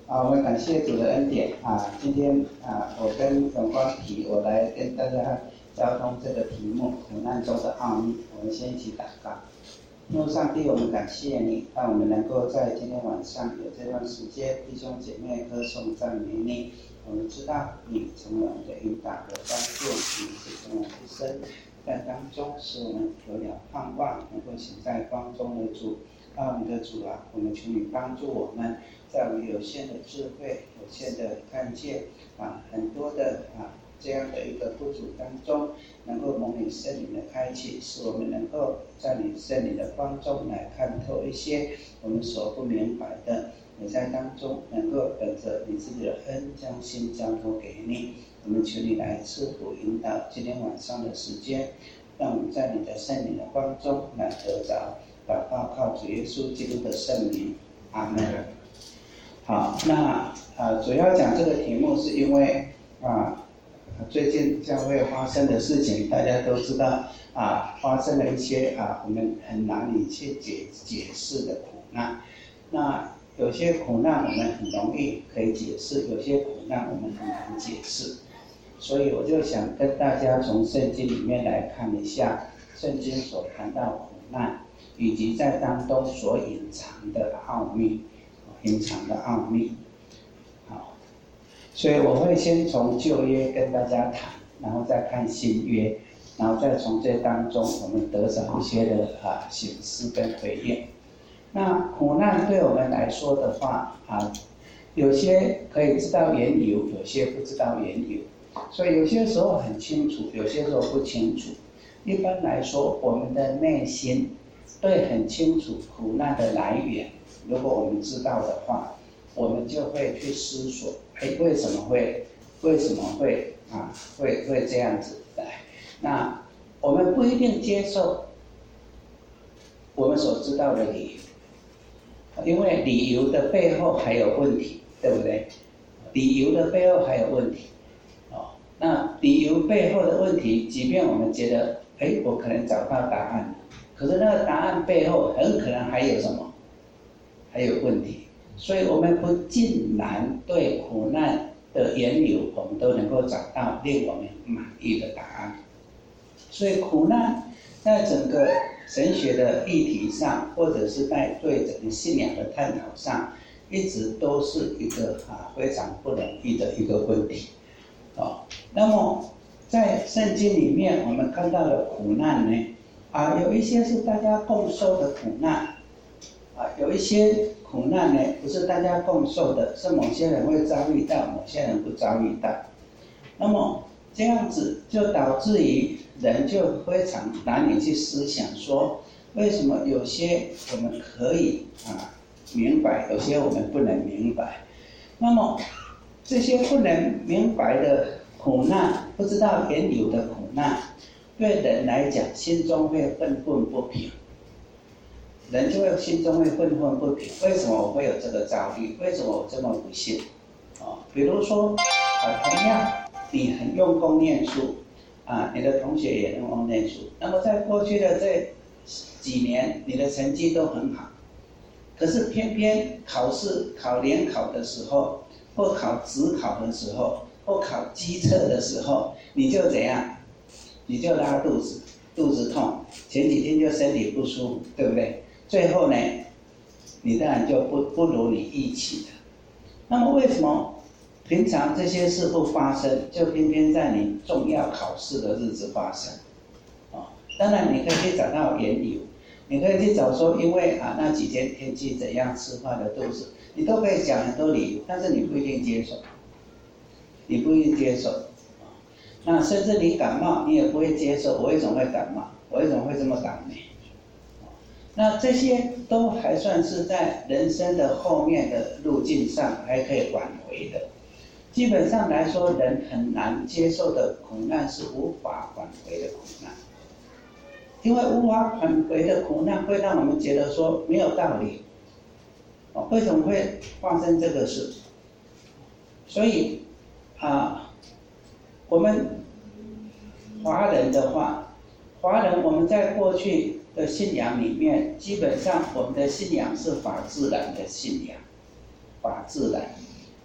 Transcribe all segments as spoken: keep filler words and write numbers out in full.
啊，我们感谢主的恩典啊！今天啊，我跟荣光提，我来跟大家交通这个题目“苦难中的奥秘”。我们先一起祷告。因为上帝，我们感谢你，让我们能够在今天晚上有这段时间，弟兄姐妹歌颂赞美你。我们知道你成为我们的引导和帮助，你是成为一生在当中，使我们有了盼望，能够行在光中的主。啊，我们的主啊，我们求你帮助我们，在我们有限的智慧、有限的看见啊，很多的啊这样的一个不足当中，能够蒙你圣灵的开启，使我们能够在你圣灵的光中来看透一些我们所不明白的，也在当中能够等着你自己的恩，将心交托给你。我们求你来赐福引导今天晚上的时间，让我们在你的圣灵的光中来得着。祷告靠主耶稣基督的圣名，阿门。好，那呃主要讲这个题目是因为啊最近教会发生的事情，大家都知道啊，发生了一些啊我们很难以去解解释的苦难。那有些苦难我们很容易可以解释，有些苦难我们很难解释。所以我就想跟大家从圣经里面来看一下，圣经所谈到苦难。以及在当中所隐藏的奥秘，隐藏的奥秘。好，所以我会先从旧约跟大家谈，然后再看新约，然后再从这当中我们得着一些的啊省思跟回应。那苦难对我们来说的话啊，有些可以知道缘由，有些不知道缘由，所以有些时候很清楚，有些时候不清楚。一般来说，我们的内心对很清楚苦难的来源，如果我们知道的话，我们就会去思索，哎，为什么会，为什么会啊，会会这样子来？那我们不一定接受我们所知道的理由，因为理由的背后还有问题，对不对？理由的背后还有问题，哦，那理由背后的问题，即便我们觉得，哎，我可能找到答案了。可是那个答案背后很可能还有什么？还有问题，所以我们不尽然对苦难的缘由，我们都能够找到令我们满意的答案。所以苦难在整个神学的议题上，或者是在对整个信仰的探讨上，一直都是一个啊非常不容易的一个问题。哦，那么在圣经里面，我们看到的苦难呢？啊，有一些是大家共受的苦难，啊，有一些苦难呢不是大家共受的，是某些人会遭遇到，某些人不遭遇到。那么这样子就导致于人就非常难以去思想说，为什么有些我们可以啊明白，有些我们不能明白。那么这些不能明白的苦难，不知道缘由的苦难。对人来讲，心中会愤愤不平，人就会心中会愤愤不平。为什么我会有这个遭遇？为什么我这么不幸？哦，比如说，啊，同样你很用功念书，啊，你的同学也用功念书，那么在过去的这几年，你的成绩都很好，可是偏偏考试考联考的时候，或考指考的时候，或考基测的时候，你就怎样？你就拉肚子，肚子痛，前几天就身体不舒服，对不对？最后呢，你当然就不不如你预期的。那么为什么平常这些事不发生，就偏偏在你重要考试的日子发生？哦，当然你可以去找到缘由，你可以去找说，因为啊那几天天气怎样，吃坏了肚子，你都可以讲很多理由，但是你不一定接受，你不一定接受。那甚至你感冒，你也不会接受，我为什么会感冒？我为什么会这么倒霉？那这些都还算是在人生的后面的路径上还可以挽回的。基本上来说，人很难接受的苦难是无法挽回的苦难，因为无法挽回的苦难会让我们觉得说没有道理。为什么会发生这个事？所以啊。我们华人的话，华人我们在过去的信仰里面，基本上我们的信仰是法自然的信仰，法自然。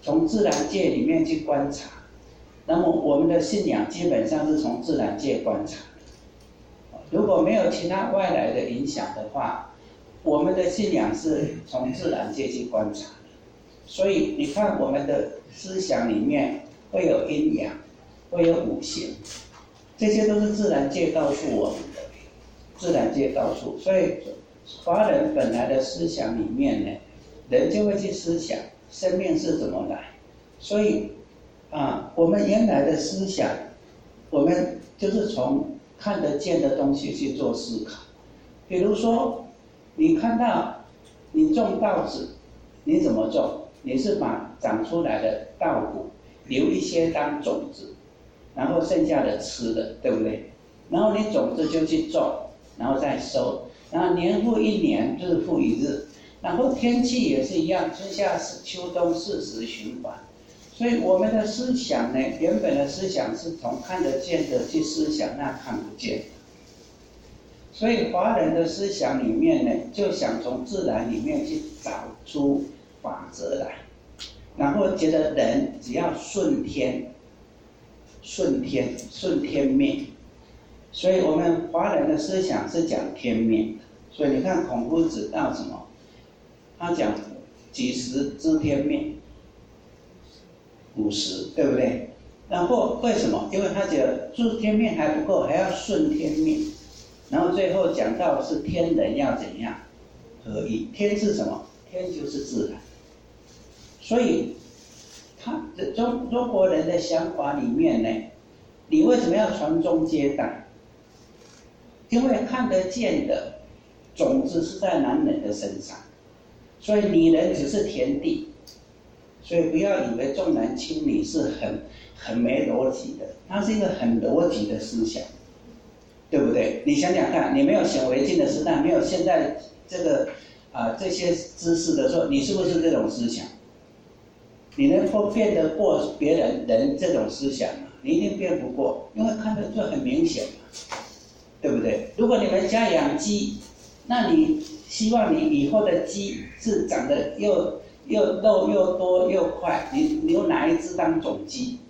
从自然界里面去观察。那么我们的信仰基本上是从自然界观察的，如果没有其他外来的影响的话，我们的信仰是从自然界去观察的。所以你看我们的思想里面会有阴阳，会有五行，这些都是自然界告诉我们的，自然界告诉。所以华人本来的思想里面呢，人就会去思想生命是怎么来。所以啊，我们原来的思想，我们就是从看得见的东西去做思考。比如说，你看到你种稻子，你怎么种？你是把长出来的稻谷留一些当种子，然后剩下的吃的，对不对？然后你种子就去种，然后再收，然后年复一年，日复一日。然后天气也是一样，春夏秋冬四时循环。所以我们的思想呢，原本的思想是从看得见的去思想那看不见的。所以华人的思想里面呢，就想从自然里面去找出法则来，然后觉得人只要顺天，顺天，顺天命。所以我们华人的思想是讲天命的。所以你看孔夫子到什么？他讲几时知天命？五十，对不对？然后为什么？因为他觉得知天命还不够，还要顺天命。然后最后讲到是天人要怎样合一。天是什么？天就是自然。所以他中中国人的想法里面呢，你为什么要传宗接代？因为看得见的种子是在男人的身上，所以女人只是田地。所以不要以为重男轻女是很很没逻辑的，它是一个很逻辑的思想，对不对？你想想看，你没有显微镜的时代，没有现在这个啊、呃、这些知识的时候，你是不是这种思想？你能够辩得过别人人这种思想吗？你一定辩不过，因为看得就很明显嘛，对不对？如果你们家养鸡，那你希望你以后的鸡是长得又又肉又多又快，你留哪一只当种鸡？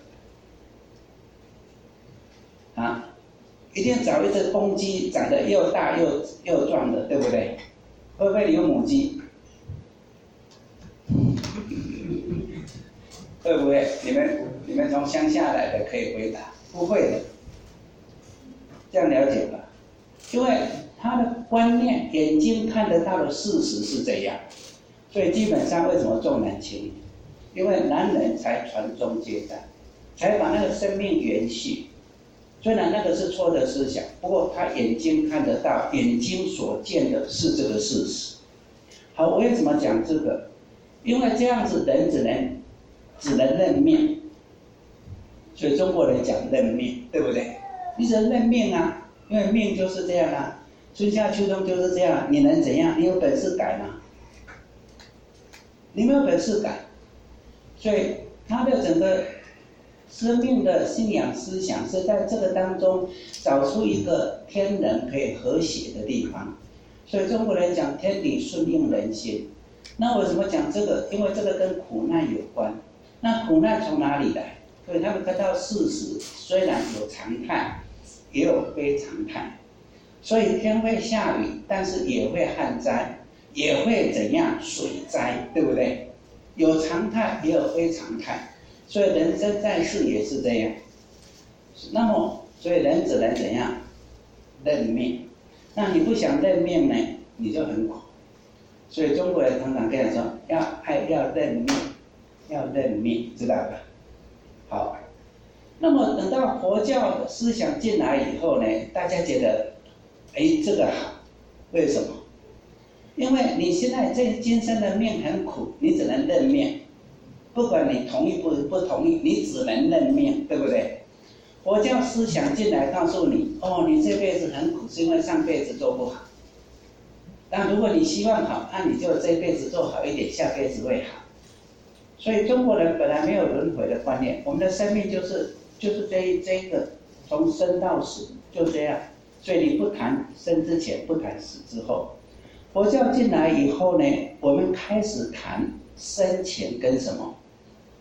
啊，一定找一只公鸡，长得又大又又壮的，对不对？会不会留母鸡？会不会？你们你们从乡下来的可以回答，不会的。这样了解吧？因为他的观念，眼睛看得到的事实是这样。所以基本上为什么重男轻女？因为男人才传宗接代，才把那个生命延续。虽然那个是错的思想，不过他眼睛看得到，眼睛所见的是这个事实。好，我为什么讲这个？因为这样子人只能只能认命，所以中国人讲认命，对不对？你只能认命啊，因为命就是这样啊，春夏秋冬就是这样，你能怎样？你有本事改吗？你没有本事改，所以他的整个生命的信仰思想是在这个当中找出一个天人可以和谐的地方。所以中国人讲天理顺应人心。那为什么讲这个？因为这个跟苦难有关。那苦难从哪里来？所以他们看到事实虽然有常态，也有非常态。所以天会下雨，但是也会旱灾。也会怎样水灾，对不对？有常态也有非常态，所以人生在世也是这样。那么所以人只能怎样认命？那你不想认命呢，你就很苦。所以中国人常常跟人说要爱要认命，要认命，知道吧？好，那么等到佛教的思想进来以后呢，大家觉得哎这个好，为什么？因为你现在这今生的命很苦，你只能认命，不管你同意不不同意，你只能认命，对不对？佛教思想进来告诉你，哦，你这辈子很苦，是因为上辈子做不好。但如果你希望好，那你就这辈子做好一点，下辈子会好。所以中国人本来没有轮回的观念，我们的生命就是就是这这一个从生到死就这样，所以你不谈生之前，不谈死之后。佛教进来以后呢，我们开始谈生前跟什么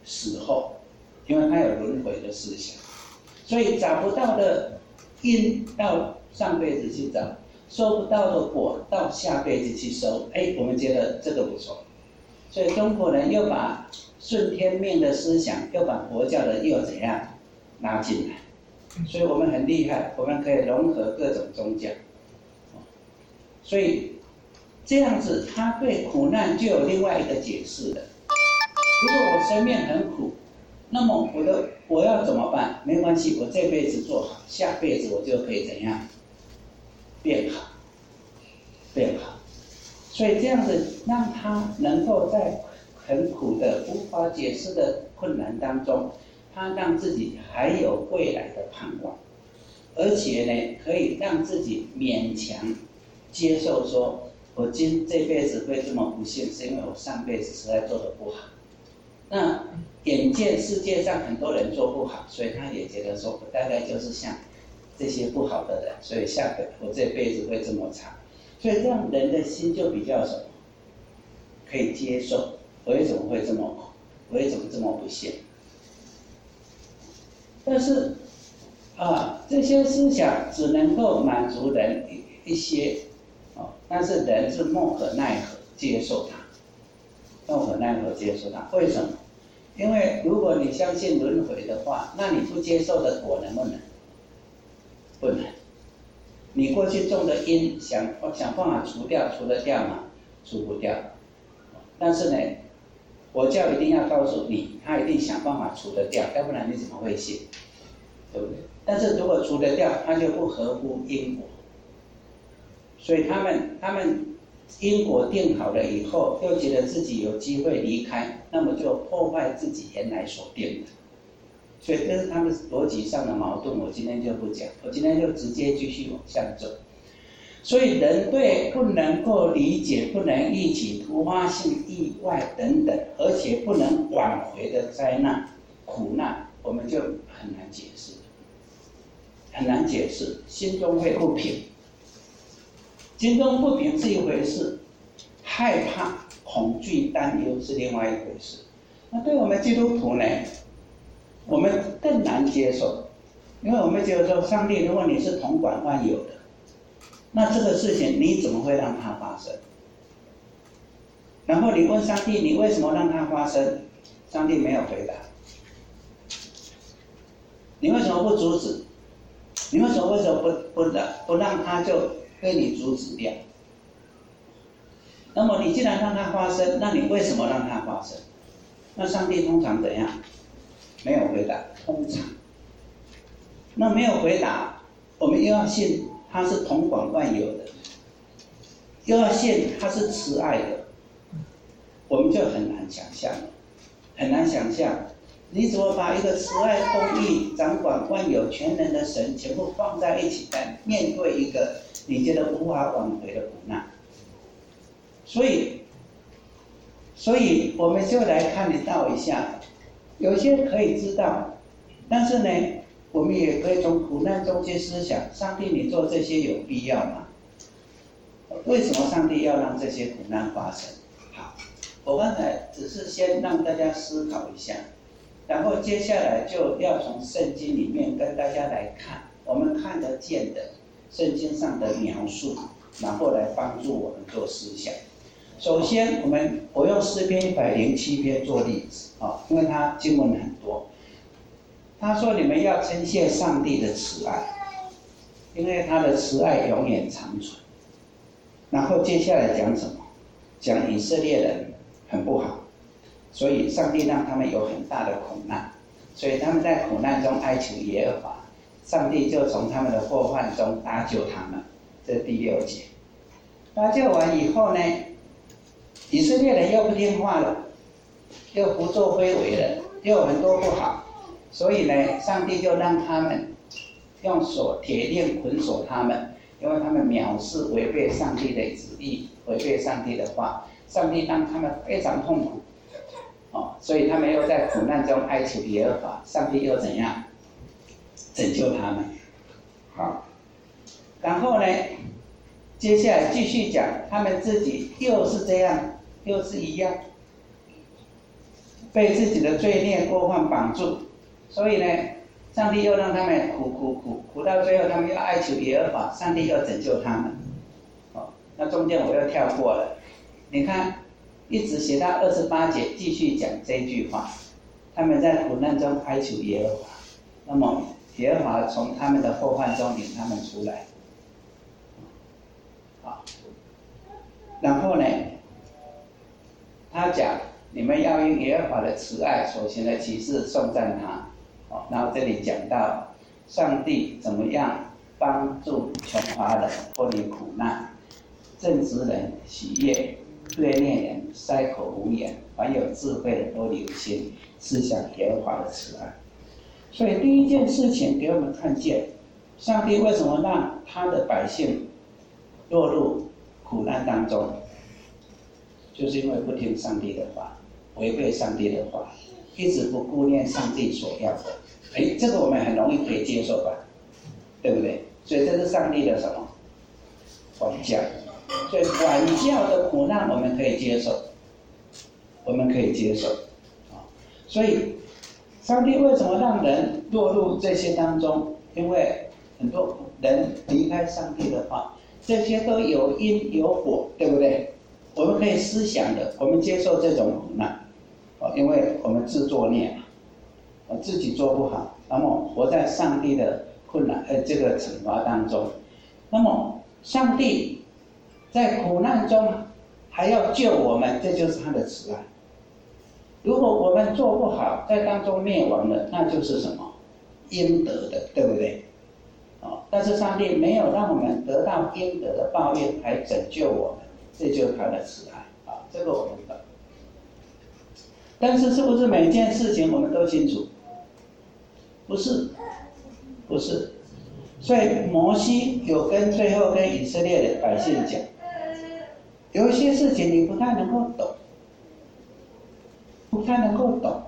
死后，因为他有轮回的思想，所以找不到的因到上辈子去找，收不到的果到下辈子去收。哎，我们觉得这个不错，所以中国人又把顺天命的思想，又把佛教的又怎样拉进来，所以我们很厉害，我们可以融合各种宗教。所以这样子，他对苦难就有另外一个解释了。如果我生命很苦，那么我的我要怎么办？没关系，我这辈子做好，下辈子我就可以怎样变好，变好。所以这样子让他能够在很苦的、无法解释的困难当中，他让自己还有未来的盼望，而且呢，可以让自己勉强接受说，我今这辈子会这么不幸，是因为我上辈子实在做得不好。那眼见世界上很多人做不好，所以他也觉得说，我大概就是像这些不好的人，所以下辈我这辈子会这么差。所以这样人的心就比较什么，可以接受，我为什么会这么苦，我为什么这么不幸？但是啊，这些思想只能够满足人一一些。但是人是莫可奈何接受它，莫可奈何接受它。为什么？因为如果你相信轮回的话，那你不接受的果能不能？不能。你过去种的因，想想办法除掉，除得掉吗？除不掉。但是呢，佛教一定要告诉你，他一定想办法除得掉，要不然你怎么会信？对不对？但是如果除得掉，它就不合乎因果。所以他们他们因果定好了以后，又觉得自己有机会离开，那么就破坏自己原来所定的。所以这是他们逻辑上的矛盾，我今天就不讲，我今天就直接继续往下走。所以人对不能够理解、不能预期突发性意外等等，而且不能挽回的灾难、苦难，我们就很难解释，很难解释，心中会不平。心中不平是一回事，害怕、恐惧、担忧是另外一回事。那对我们基督徒呢，我们更难接受，因为我们觉得说，上帝，如果你是统管万有的，那这个事情你怎么会让它发生？然后你问上帝，你为什么让它发生？上帝没有回答。你为什么不阻止？你为什么为什么不不让不让它就被你阻止掉？那么你既然让它发生，那你为什么让它发生？那上帝通常怎样？没有回答，通常。那没有回答，我们又要信他是统管万有的，又要信他是慈爱的，我们就很难想象了，很难想象。你怎么把一个慈爱、公义、掌管万有全能的神全部放在一起来面对一个你觉得无法挽回的苦难？所以，所以我们就来看到一下，有些可以知道，但是呢，我们也可以从苦难中去思想：上帝，你做这些有必要吗？为什么上帝要让这些苦难发生？好，我刚才只是先让大家思考一下。然后接下来就要从圣经里面跟大家来看，我们看得见的圣经上的描述，然后来帮助我们做思想。首先，我们我用诗篇一百零七篇做例子啊，因为它经文很多。他说：“你们要称谢上帝的慈爱，因为他的慈爱永远长存。”然后接下来讲什么？讲以色列人很不好。所以上帝让他们有很大的苦难，所以他们在苦难中哀求耶和华，上帝就从他们的祸患中搭救他们。这是第六节。搭救完以后呢，以色列人又不听话了，又胡作非为了，又有很多不好，所以呢，上帝就让他们用锁铁链捆锁他们，因为他们藐视、违背上帝的旨意，违背上帝的话，上帝让他们非常痛苦。哦，所以他们又在苦难中哀求耶和华，上帝又怎样拯救他们？好，然后呢，接下来继续讲，他们自己又是这样，又是一样。 被自己的罪孽过犯绑住，所以呢，上帝又让他们苦苦苦苦到最后，他们要哀求耶和华，上帝要拯救他们。哦，那中间我又跳过了，你看，一直写到二十八节，继续讲这句话，他们在苦难中哀求耶和华，那么耶和华从他们的后患中领他们出来。好，然后呢，他讲你们要用耶和华的慈爱所行的奇事颂赞他。哦，然后这里讲到上帝怎么样帮助穷乏人脱离苦难，正直人喜悦，对孽人塞口无言，凡有智慧的都留心思想耶和华的慈爱。所以第一件事情给我们看见，上帝为什么让他的百姓落入苦难当中，就是因为不听上帝的话，违背上帝的话，一直不顾念上帝所要的。哎，这个我们很容易可以接受吧，对不对？所以这是上帝的什么？管教。所以管教的苦难我们可以接受，我们可以接受。所以上帝为什么让人落入这些当中？因为很多人离开上帝的话，这些都有因有果，对不对？我们可以思想的，我们接受这种苦难，因为我们自作孽嘛，自己做不好，那么活在上帝的困难呃这个惩罚当中，那么上帝在苦难中还要救我们，这就是他的慈爱。如果我们做不好，在当中灭亡了，那就是什么？应得的，对不对？哦，但是上帝没有让我们得到应得的报应，还拯救我们，这就是他的慈爱啊，这个我们懂。但是是不是每件事情我们都清楚？不是，不是。所以摩西有跟最后跟以色列的百姓讲，有一些事情你不太能够懂，不太能够懂。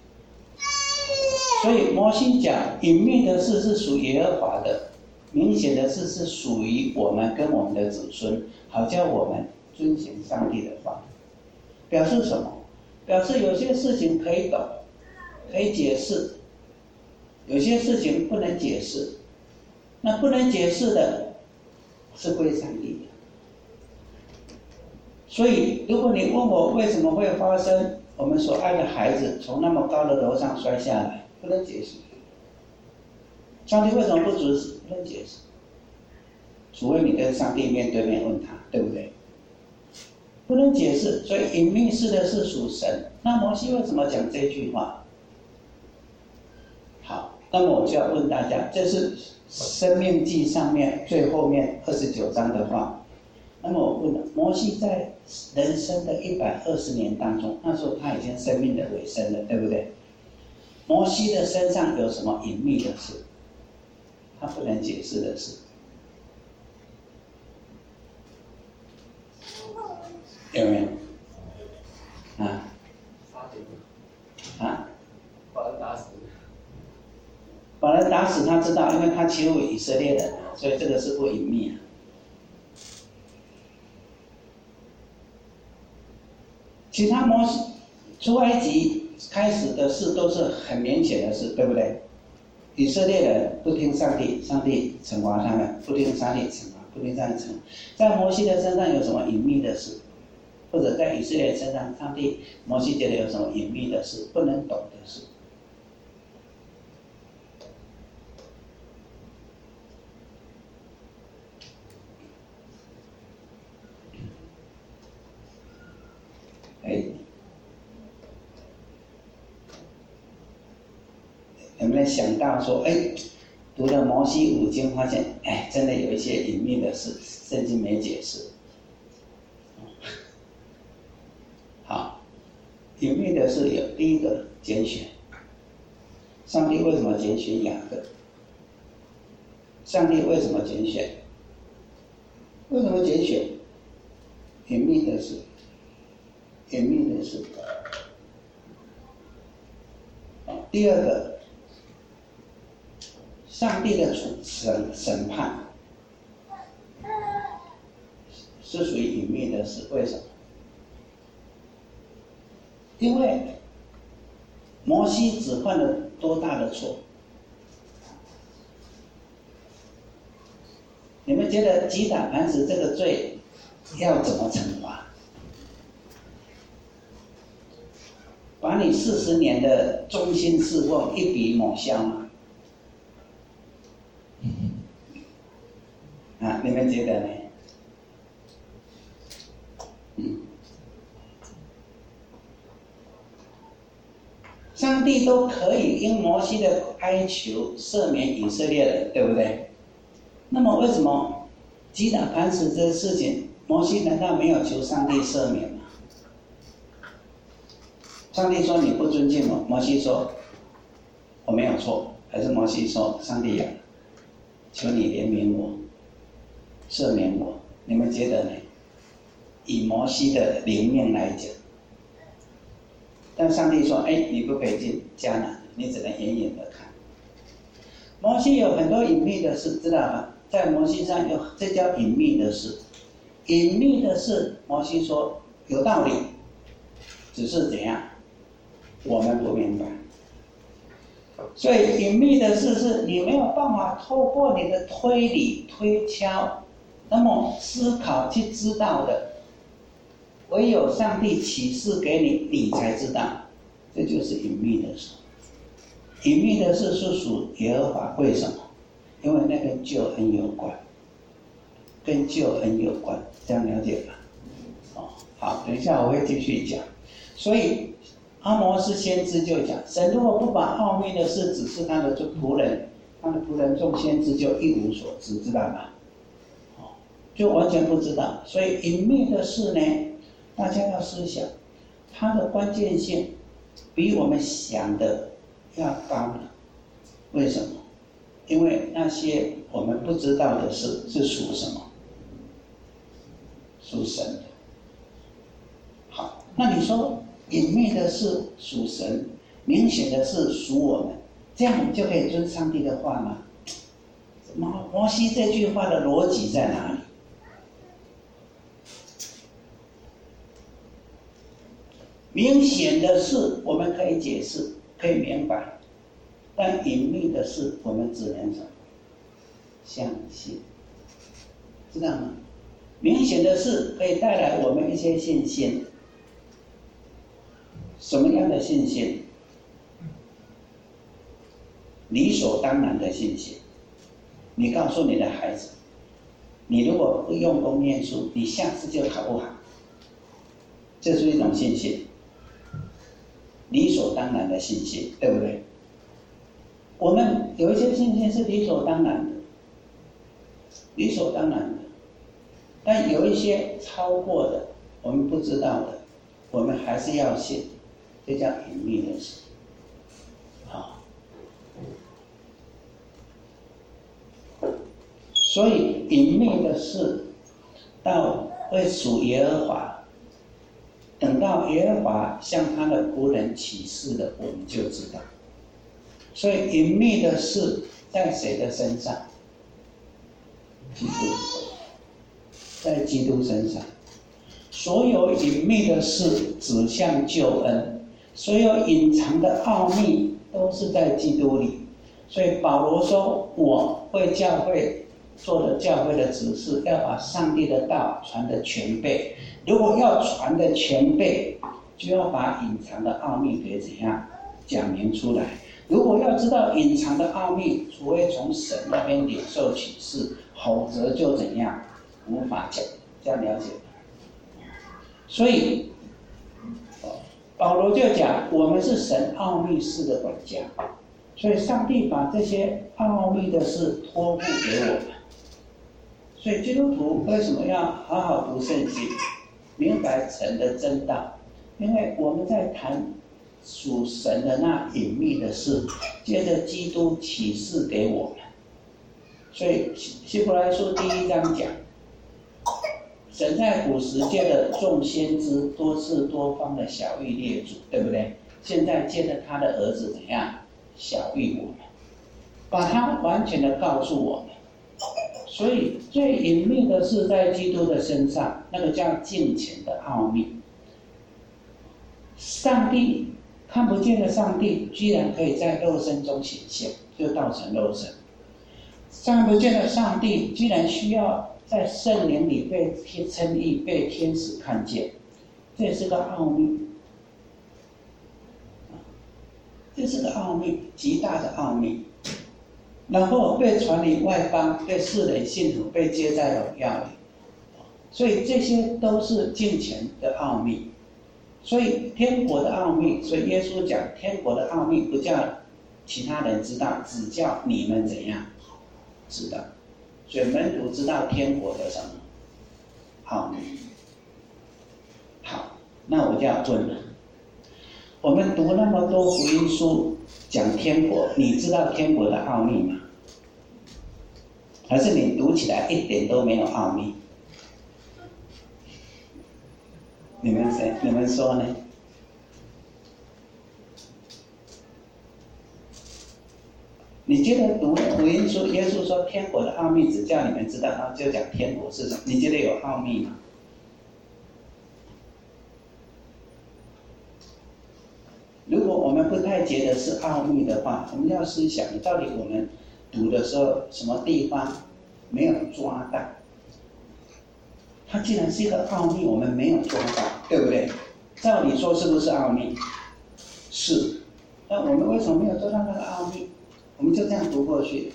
所以摩西讲，隐秘的事是属耶和华的，明显的事是属于我们跟我们的子孙，好叫我们遵行上帝的话。表示什么？表示有些事情可以懂，可以解释，有些事情不能解释。那不能解释的是归上帝的。所以如果你问我为什么会发生我们所爱的孩子从那么高的楼上摔下来，不能解释。上帝为什么不指示？不能解释。除非你跟上帝面对面问他，对不对？不能解释。所以隐秘事的是属神。那摩西为什么讲这句话？好，那么我就要问大家，这是生命记上面最后面二十九章的话。那么我问了，摩西在人生的一百二十年当中，那时候他已经生命的尾声了，对不对？摩西的身上有什么隐秘的事？他不能解释的事，有没有？啊？啊？ 把人打死。 把人打死，他知道，因为他欺负以色列人，所以这个是不隐秘啊。其他摩西出埃及开始的事都是很明显的事，对不对？以色列人不听上帝，上帝惩罚他们；不听上帝惩罚，不听上帝惩罚。在摩西的身上有什么隐秘的事？或者在以色列身上，上帝摩西觉得有什么隐秘的事，不能懂的事？哎，有没有想到说，哎，读了摩西五经，发现，哎，真的有一些隐秘的事，圣经没解释。好，隐秘的事有第一个拣选。上帝为什么拣选雅各？上帝为什么拣选？为什么拣选？隐秘的事。隐秘的事。第二个，上帝的审审判是属于隐秘的事，为什么？因为摩西只犯了多大的错？你们觉得击打磐石这个罪要怎么惩罚？把你四十年的忠心侍奉一笔抹消吗？啊，你们觉得呢？嗯，上帝都可以因摩西的哀求赦免以色列人，对不对？那么为什么击打磐石这个事情，摩西难道没有求上帝赦免吗？上帝说你不尊敬我，摩西说我没有错，还是摩西说上帝呀，求你怜悯我，赦免我？你们觉得呢？以摩西的灵命来讲，但上帝说：“哎，你不可以进迦南，你只能远远的看。”摩西有很多隐秘的事，知道吗？在摩西上有，这叫隐秘的事。隐秘的事，摩西说有道理，只是怎样，我们不明白。所以隐秘的事是你没有办法透过你的推理推敲，那么思考去知道的。唯有上帝启示给你，你才知道，这就是隐秘的事。隐秘的事是属耶和华，为什么？因为那跟救恩有关，跟救恩有关，这样了解吧？哦，好，等一下我会继续讲。所以阿摩斯先知就讲，神如果不把奥秘的事指示他的仆人，他的仆人众先知就一无所知，知道吗？哦，就完全不知道。所以隐秘的事呢？大家要思想，它的关键性比我们想的要高了。为什么？因为那些我们不知道的事是属什么？属神的。好，那你说隐秘的事属神，明显的事属我们，这样你就可以遵上帝的话吗？摩摩西这句话的逻辑在哪里？明显的事我们可以解释，可以明白，但隐秘的事我们只能什么？相信，知道吗？明显的事可以带来我们一些信心，什么样的信心？理所当然的信心。你告诉你的孩子，你如果不用功念书，你下次就考不好，这是一种信心。理所当然的信心，对不对？我们有一些信心是理所当然的，理所当然的，但有一些超过的，我们不知道的，我们还是要信，这叫隐秘的事。好，所以隐秘的事，到会属耶和华。等到耶和华向他的仆人启示了，我们就知道。所以隐秘的事在谁的身上？基督，在基督身上。所有隐秘的事指向救恩，所有隐藏的奥秘都是在基督里。所以保罗说：“我为教会做了教会的指示，要把上帝的道传得全备。如果要传得全备，就要把隐藏的奥秘给怎样讲明出来。如果要知道隐藏的奥秘，除非从神那边领受启示，否则就怎样无法讲。这样了解吗？所以保罗就讲，我们是神奥秘事的管家，所以上帝把这些奥秘的事托付给我们。所以基督徒为什么要好好读圣经，明白神的真道？因为我们在谈属神的那隐秘的事，借着基督启示给我们。所以希伯来书第一章讲，神在古时借着众先知多次多方的晓谕列祖，对不对？现在借着他的儿子怎样晓谕我们，把他完全的告诉我们。所以最隐秘的是在基督的身上，那个叫敬虔的奥秘。上帝看不见的上帝居然可以在肉身中显现，就道成肉身。看不见的上帝居然需要在圣灵里被称义，被天使看见，这也是个奥秘。这是个奥秘，极大的奥秘。然后被传于外邦，被世人信服，被接在荣耀里。所以这些都是敬虔的奥秘。所以天国的奥秘，所以耶稣讲天国的奥秘不叫其他人知道，只叫你们怎样知道。所以门徒知道天国的什么奥秘。好，那我就要问了，我们读那么多福音书讲天国，你知道天国的奥秘吗？还是你读起来一点都没有奥秘？你们谁？你们说呢？你觉得读福音书，耶稣说天国的奥秘只叫你们知道，然后就讲天国是什么？你觉得有奥秘吗？如果我们不太觉得是奥秘的话，我们要思想，到底我们读的时候什么地方没有抓到？它既然是一个奥秘，我们没有抓到，对不对？照理说是不是奥秘？是。那我们为什么没有抓到那个奥秘？我们就这样读过去。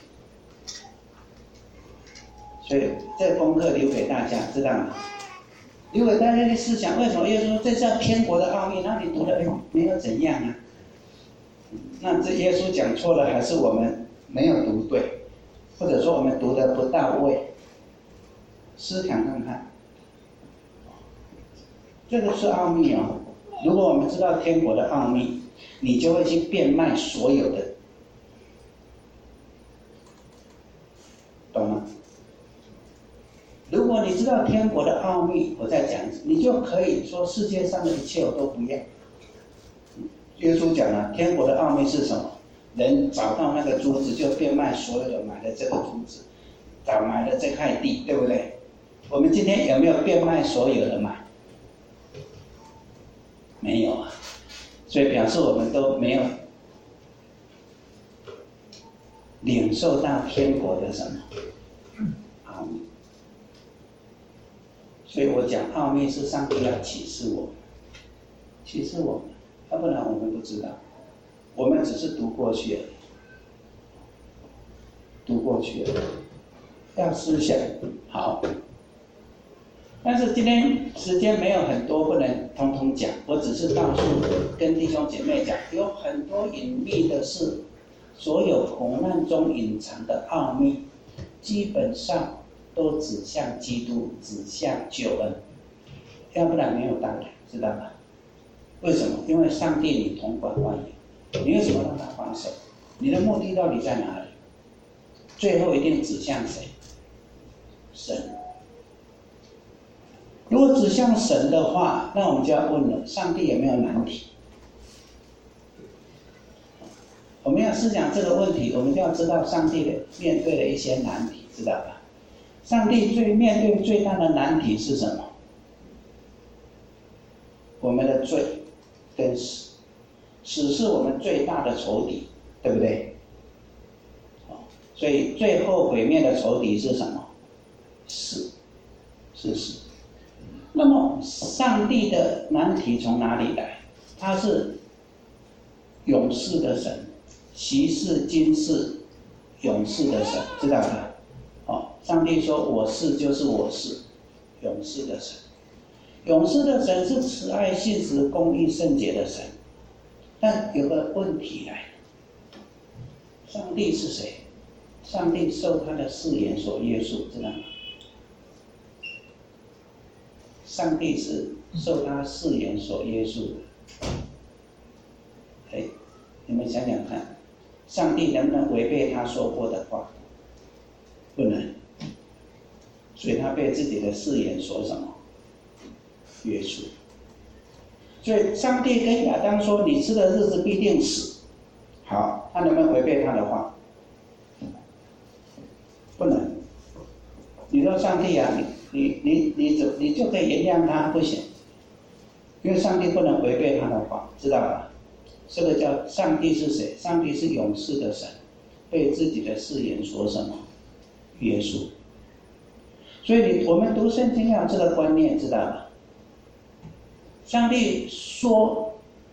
所以这功课留给大家，知道吗？留给大家去思想，为什么耶稣说这叫天国的奥秘？那你读了，哎，没有怎样啊？那这耶稣讲错了，还是我们没有读对，或者说我们读的不到位？思想看看。这个是奥秘哦。如果我们知道天国的奥秘，你就会去变卖所有的，懂吗？如果你知道天国的奥秘，我再讲一次，你就可以说世界上的一切我都不要。耶稣讲了，天国的奥秘是什么？人找到那个珠子，就变卖所有的，买了这个珠子，找买了这块地，对不对？我们今天有没有变卖所有的买？没有啊，所以表示我们都没有领受到天国的什么奥秘。所以我讲奥秘是上帝要启示我们，启示我们，要不然我们不知道，我们只是读过去而已，读过去而已，要思想好。但是今天时间没有很多，不能通通讲。我只是告诉跟弟兄姐妹讲，有很多隐秘的事，所有苦难中隐藏的奥秘，基本上都指向基督，指向救恩，要不然没有道理，知道吗？为什么？因为上帝你统管万有，你为什么让它发生？你的目的到底在哪里？最后一定指向谁？神。如果指向神的话，那我们就要问了：上帝有没有难题？我们要思想这个问题，我们就要知道上帝的面对的一些难题，知道吧？上帝最面对最大的难题是什么？我们的罪跟死，死是我们最大的仇敌，对不对？所以最后毁灭的仇敌是什么？死，是死。那么上帝的难题从哪里来？他是永世的神，昔世今世永世的神，知道吧？哦，上帝说我是就是我是，永世的神。永世的神是慈爱信实公义圣洁的神，但有个问题来，上帝是谁？上帝受他的誓言所约束，知道吗？上帝是受他誓言所约束的。哎，你们想想看，上帝能不能违背他说过的话？不能。所以他被自己的誓言所什么约束。所以上帝跟亚当说：“你吃的日子必定死。”好，他能不能违背他的话？不能。你说上帝啊，你你你你你就可以原谅他，不行，因为上帝不能违背他的话，知道吧？ 这个叫上帝是谁？上帝是永世的神，被自己的誓言所什么约束。所以你我们读圣经要有这个观念，知道吗？上帝说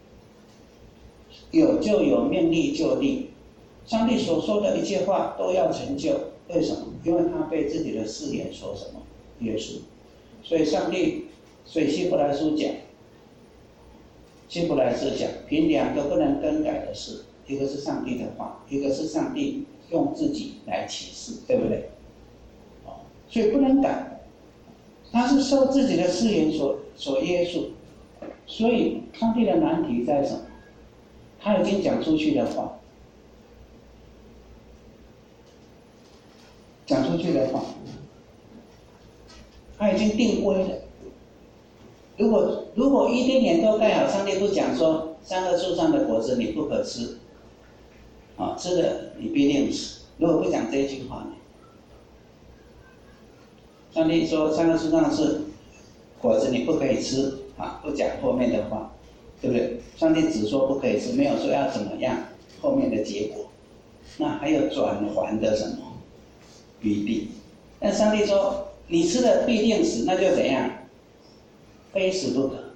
有就有，命立就立。上帝所说的一切话都要成就，为什么？因为他被自己的誓言所什么约束。所以上帝，所以希伯来书讲，希伯来书讲，凭两个不能更改的事，一个是上帝的话，一个是上帝用自己来启示，对不对？所以不能改，他是受自己的誓言所所约束。所以上帝的难题在什么？他已经讲出去的话，讲出去的话，他已经定规了。如果如果伊甸园都盖好，上帝不讲说三棵树上的果子你不可吃，啊，吃了你必定死。如果不讲这一句话呢？上帝说三棵树上是果子你不可以吃，啊，不讲后面的话，对不对？上帝只说不可以吃，没有说要怎么样后面的结果。那还有转还的什么余地？但上帝说你吃了必定死，那就怎样？非死不可。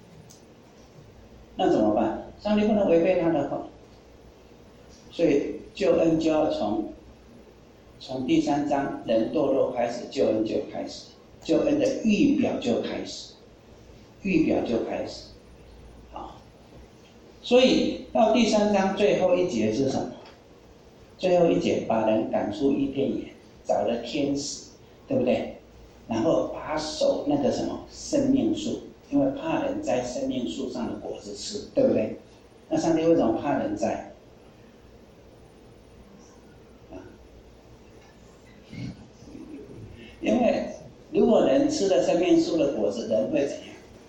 那怎么办？上帝不能违背他的话，所以救恩就要从从第三章人堕落开始，救恩就开始，救恩的预表就开始，预表就开始。好，所以到第三章最后一节是什么？最后一节把人赶出伊甸园，找了天使，对不对？然后把守那个什么生命树，因为怕人摘生命树上的果子吃，对不对？那上帝为什么怕人摘？因为如果人吃了生命树的果子，人会怎样？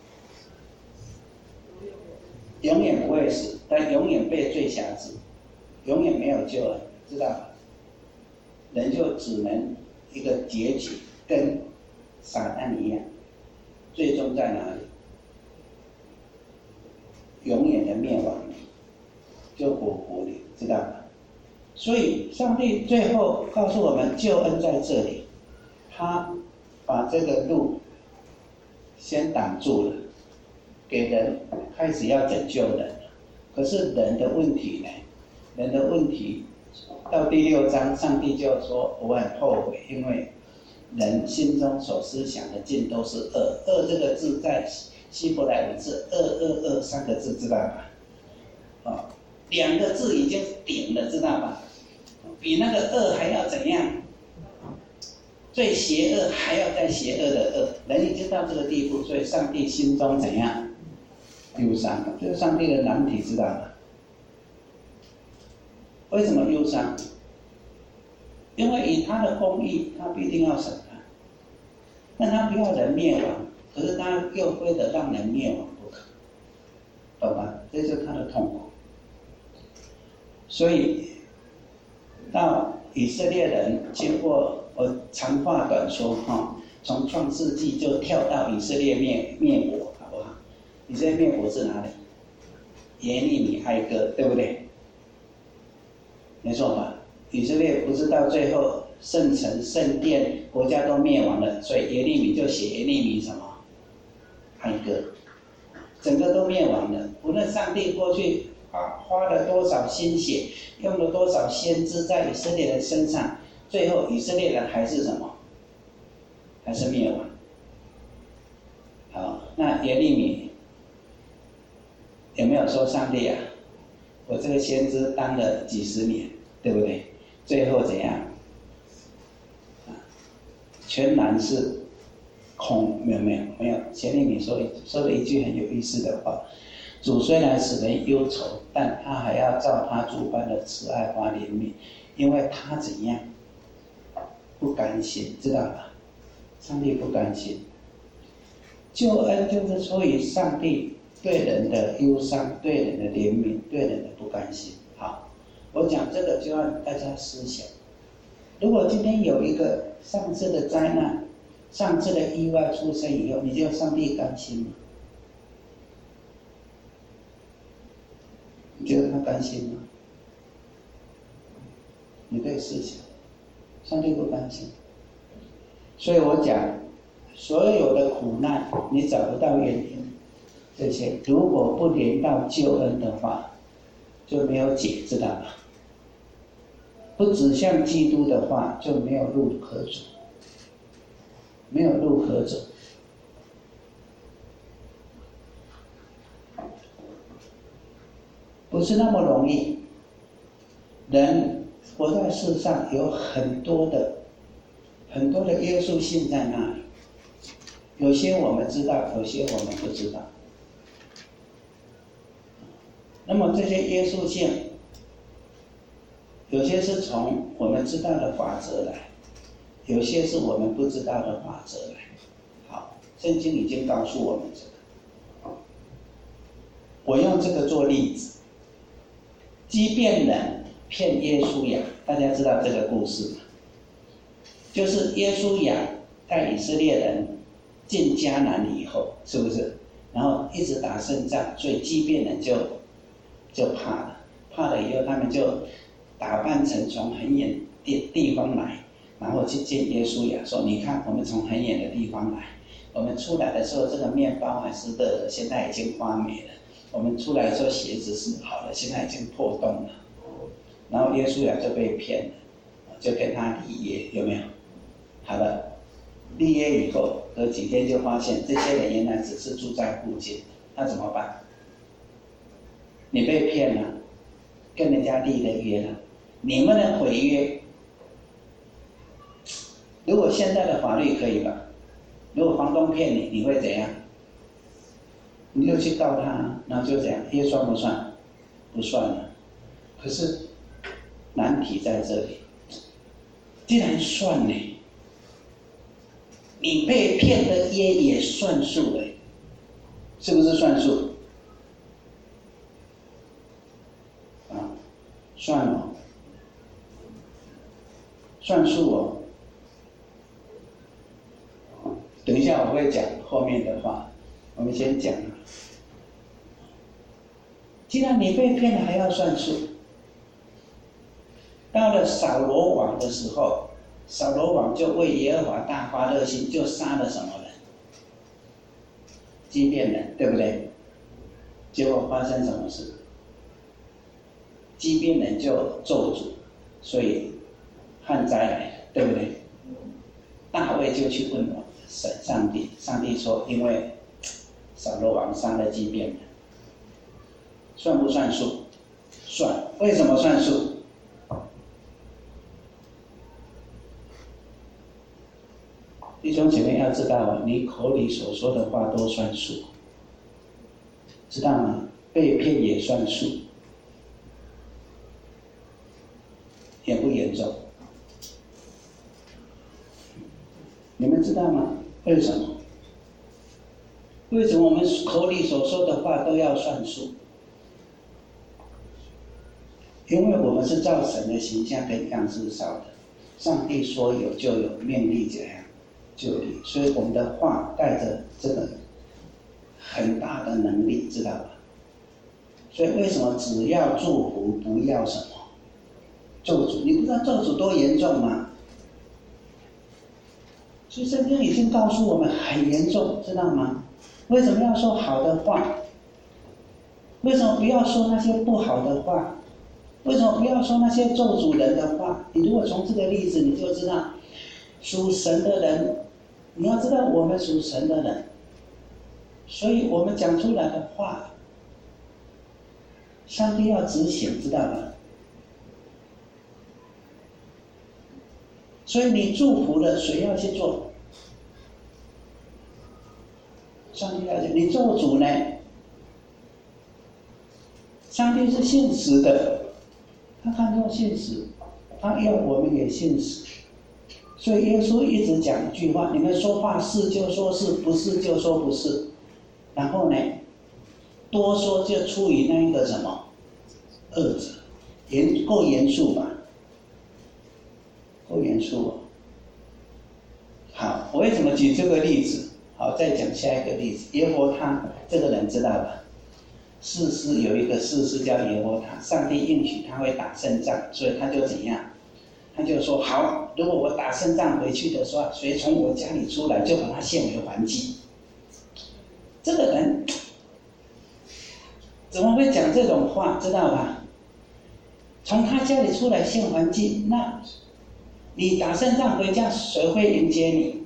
永远不会死，但永远被罪辖制，永远没有救了，知道吧？人就只能一个结局，跟撒旦一样，最终在哪里？永远的灭亡，就火湖里，知道吧？所以上帝最后告诉我们，救恩在这里。他把这个路先挡住了，给人开始要拯救人了。可是人的问题呢？人的问题到第六章，上帝就说我很后悔，因为人心中所思想的尽都是恶。恶这个字在希伯来文是二二二三个字，知道吧？哦，两个字已经顶了，知道吧？比那个恶还要怎样？最邪恶还要再邪恶的恶，人已经到这个地步，所以上帝心中怎样？忧伤，这是上帝的难题，知道吗？为什么忧伤？因为以他的公义，他必定要审判。但他不要人灭亡，可是他又非得让人灭亡不可，懂吗？这就是他的痛苦。所以到以色列人经过。我长话短说哈，从创世纪就跳到以色列灭灭国，好不好？以色列灭国是哪里？耶利米哀歌，对不对？没错吧？以色列不是到最后圣城、圣殿、国家都灭亡了，所以耶利米就写耶利米什么哀歌，整个都灭亡了。无论上帝过去啊花了多少心血，用了多少先知在以色列人身上。最后以色列人还是什么？还是灭亡。好，那耶利米有没有说上帝啊？我这个先知当了几十年，对不对？最后怎样？全然是空，没有没有没有。耶利米说说了一句很有意思的话：主虽然使人忧愁，但他还要照他主般的慈爱发怜悯，因为他怎样？不甘心，知道吧？上帝不甘心。救恩就是出于上帝对人的忧伤、对人的怜悯、对人的不甘心。好，我讲这个就要大家思想。如果今天有一个上次的灾难、上次的意外出生以后，你觉得上帝甘心吗？ 你觉得他甘心吗？你可以试想，上帝不甘心。所以我讲，所有的苦难你找不到原因，这些如果不连到救恩的话，就没有解，知道吗？不指向基督的话，就没有路可走，没有路可走。不是那么容易。人活在世上有很多的很多的约束性在那里，有些我们知道，有些我们不知道。那么这些约束性，有些是从我们知道的法则来，有些是我们不知道的法则来。好，圣经已经告诉我们这个。我用这个做例子，基遍人骗耶稣亚，大家知道这个故事吗？就是耶稣亚带以色列人进迦南以后，是不是？然后一直打胜仗，所以基遍人就就怕了，怕了以后，他们就打扮成从很远的地方来，然后去见耶稣亚，说：“你看，我们从很远的地方来，我们出来的时候，这个面包还是热的，现在已经发霉了。我们出来的时候，鞋子是好的，现在已经破洞了。”然后耶稣亚就被骗了，就跟他立约，有没有？好了，立约以后，隔几天就发现这些人原来只是住在附近，那怎么办？你被骗了，跟人家立了约了，你不能毁约。如果现在的法律可以吧？如果房东骗你，你会怎样？你就去告他，然后就这样，约算不算？不算了。可是难题在这里，既然算呢，你被骗的约也算数了，是不是算数？啊，算哦，算数哦。等一下我会讲后面的话，我们先讲。既然你被骗了，还要算数。到了扫罗王的时候，扫罗王就为耶和华大发热心，就杀了什么人？基遍人，对不对？结果发生什么事？基遍人就咒诅，所以旱灾来了，对不对？大卫就去问神上帝，上帝说：因为扫罗王杀了基遍人，算不算数？算。为什么算数？弟兄姐妹要知道，你口里所说的话都算数，知道吗？被骗也算数，严不严重？你们知道吗？为什么？为什么我们口里所说的话都要算数？因为我们是照神的形象跟样式造的，上帝说有就有，命立怎样就立，所以我们的话带着这个很大的能力，知道吧？所以为什么只要祝福，不要什么咒诅？你不知道咒诅多严重吗？所以圣经已经告诉我们很严重，知道吗？为什么要说好的话？为什么不要说那些不好的话？为什么不要说那些咒诅人的话？你如果从这个例子，你就知道，属神的人，你要知道我们属神的人，所以我们讲出来的话，上帝要执行，知道吗？所以你祝福了，谁要去做？上帝要去。你咒诅呢？上帝是信实的，他看重信实，他要我们也信实。所以耶稣一直讲一句话：你们说话是就说是，不是就说不是。然后呢，多说就出于那一个什么恶者，严够严肃吧？够严肃哦。好，我为什么举这个例子？好，再讲下一个例子。耶和他这个人知道吧？ 士师有一个士师叫耶和华，上帝应许他会打胜仗，所以他就怎样？他就说好，如果我打胜仗回去的时候，谁从我家里出来，就把他献为燔祭。这个人怎么会讲这种话？知道吧？从他家里出来献燔祭，那你打胜仗回家，谁会迎接你？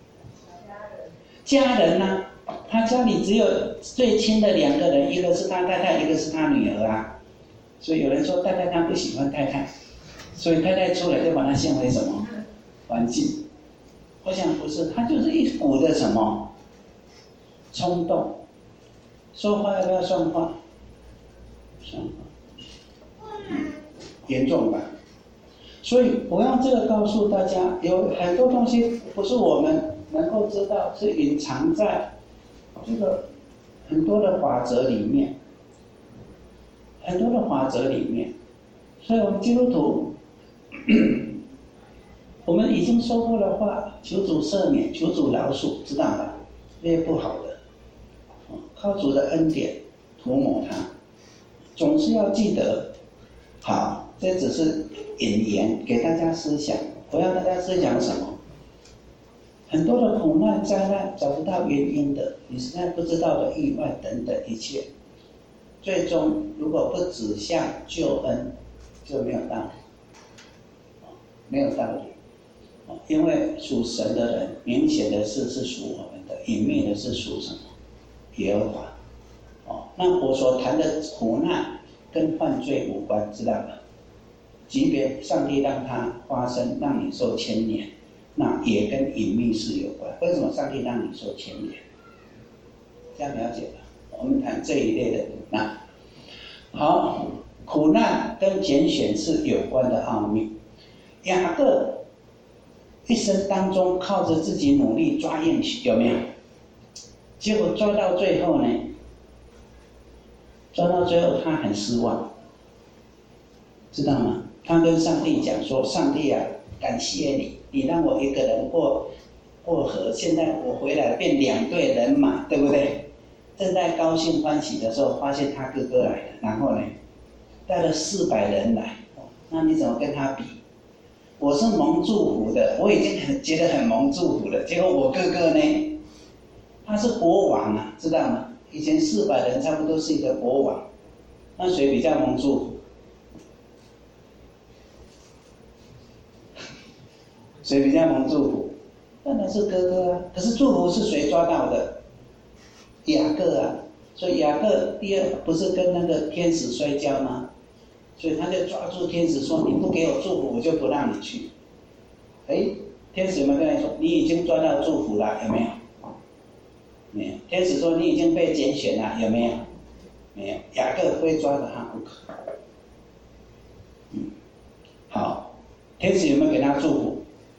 家人啊，他家里只有最亲的两个人，一个是他太太，一个是他女儿啊。所以有人说太太他不喜欢太太，所以太太出来就把他献为什么？燔祭。我想不是，他就是一股的什么冲动。说话要不要算话？算话。嗯，严重吧？所以我用这个告诉大家，有很多东西不是我们能够知道，是隐藏在这个很多的法则里面，很多的法则里面。所以我们基督徒，我们已经说过的话，求主赦免，求主饶恕，知道吧？这些不好的，靠主的恩典涂抹它，总是要记得。好，这只是引言，给大家思想。我要大家思想什么？很多的苦难灾难找不到原因的，你实在不知道的意外等等一切，最终如果不指向救恩，就没有道理，没有道理。因为属神的人，明显的事是属我们的，隐秘的是属什么？耶和华。哦，那我所谈的苦难跟犯罪无关，知道吗？即便上帝让它发生，让你受牵连，那也跟隐秘事有关。为什么上帝让你受牵连？这样了解吧？我们谈这一类的苦难。好，苦难跟拣选是有关的奥秘。雅各一生当中靠着自己努力抓应许，有没有？结果抓到最后呢？抓到最后他很失望，知道吗？他跟上帝讲说：“上帝啊，感谢你，你让我一个人过过河，现在我回来变两队人马，对不对？”正在高兴欢喜的时候，发现他哥哥来了，然后呢，带了四百人来，那你怎么跟他比？我是蒙祝福的，我已经很觉得很蒙祝福了。结果我哥哥呢，他是国王啊，知道吗？以前四百人差不多是一个国王，那谁比较蒙祝福？谁比较蒙祝福？当然是哥哥啊。可是祝福是谁抓到的？雅各啊。所以雅各第二不是跟那个天使摔跤吗？所以他就抓住天使说：“你不给我祝福，我就不让你去。”哎，天使有没有跟你说：“你已经抓到祝福了，有没有？”没有。天使说：“你已经被拣选了，有没有？”没有。雅各非抓着他不可。嗯，好，天使有没有给他祝福？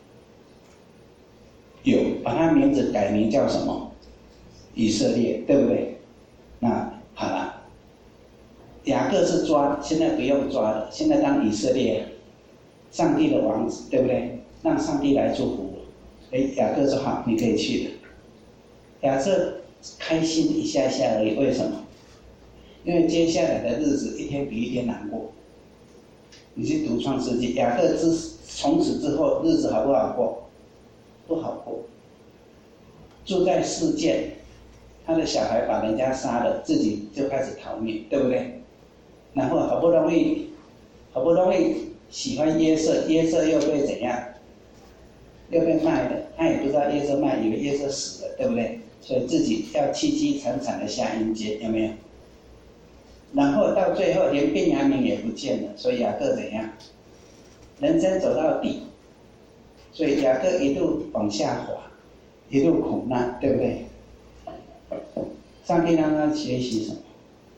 有，把他名字改名叫什么？以色列，对不对？那好了，雅各是抓，现在不用抓了，现在当以色列，上帝的王子，对不对？让上帝来祝福我。哎，雅各说好，你可以去的。雅各开心一下下而已，为什么？因为接下来的日子一天比一天难过。你去读创世纪，雅各之从此之后日子好不好过？不好过。住在世界，他的小孩把人家杀了，自己就开始逃命，对不对？然后好不容易，好不容易喜欢约瑟，约瑟又被怎样？又被卖了，他也不知道约瑟卖，以为约瑟死了，对不对？所以自己要凄凄惨惨的下阴间，有没有？然后到最后连便雅悯也不见了，所以雅各怎样？人生走到底，所以雅各一路往下滑，一路苦难，对不对？上帝让他学习什么？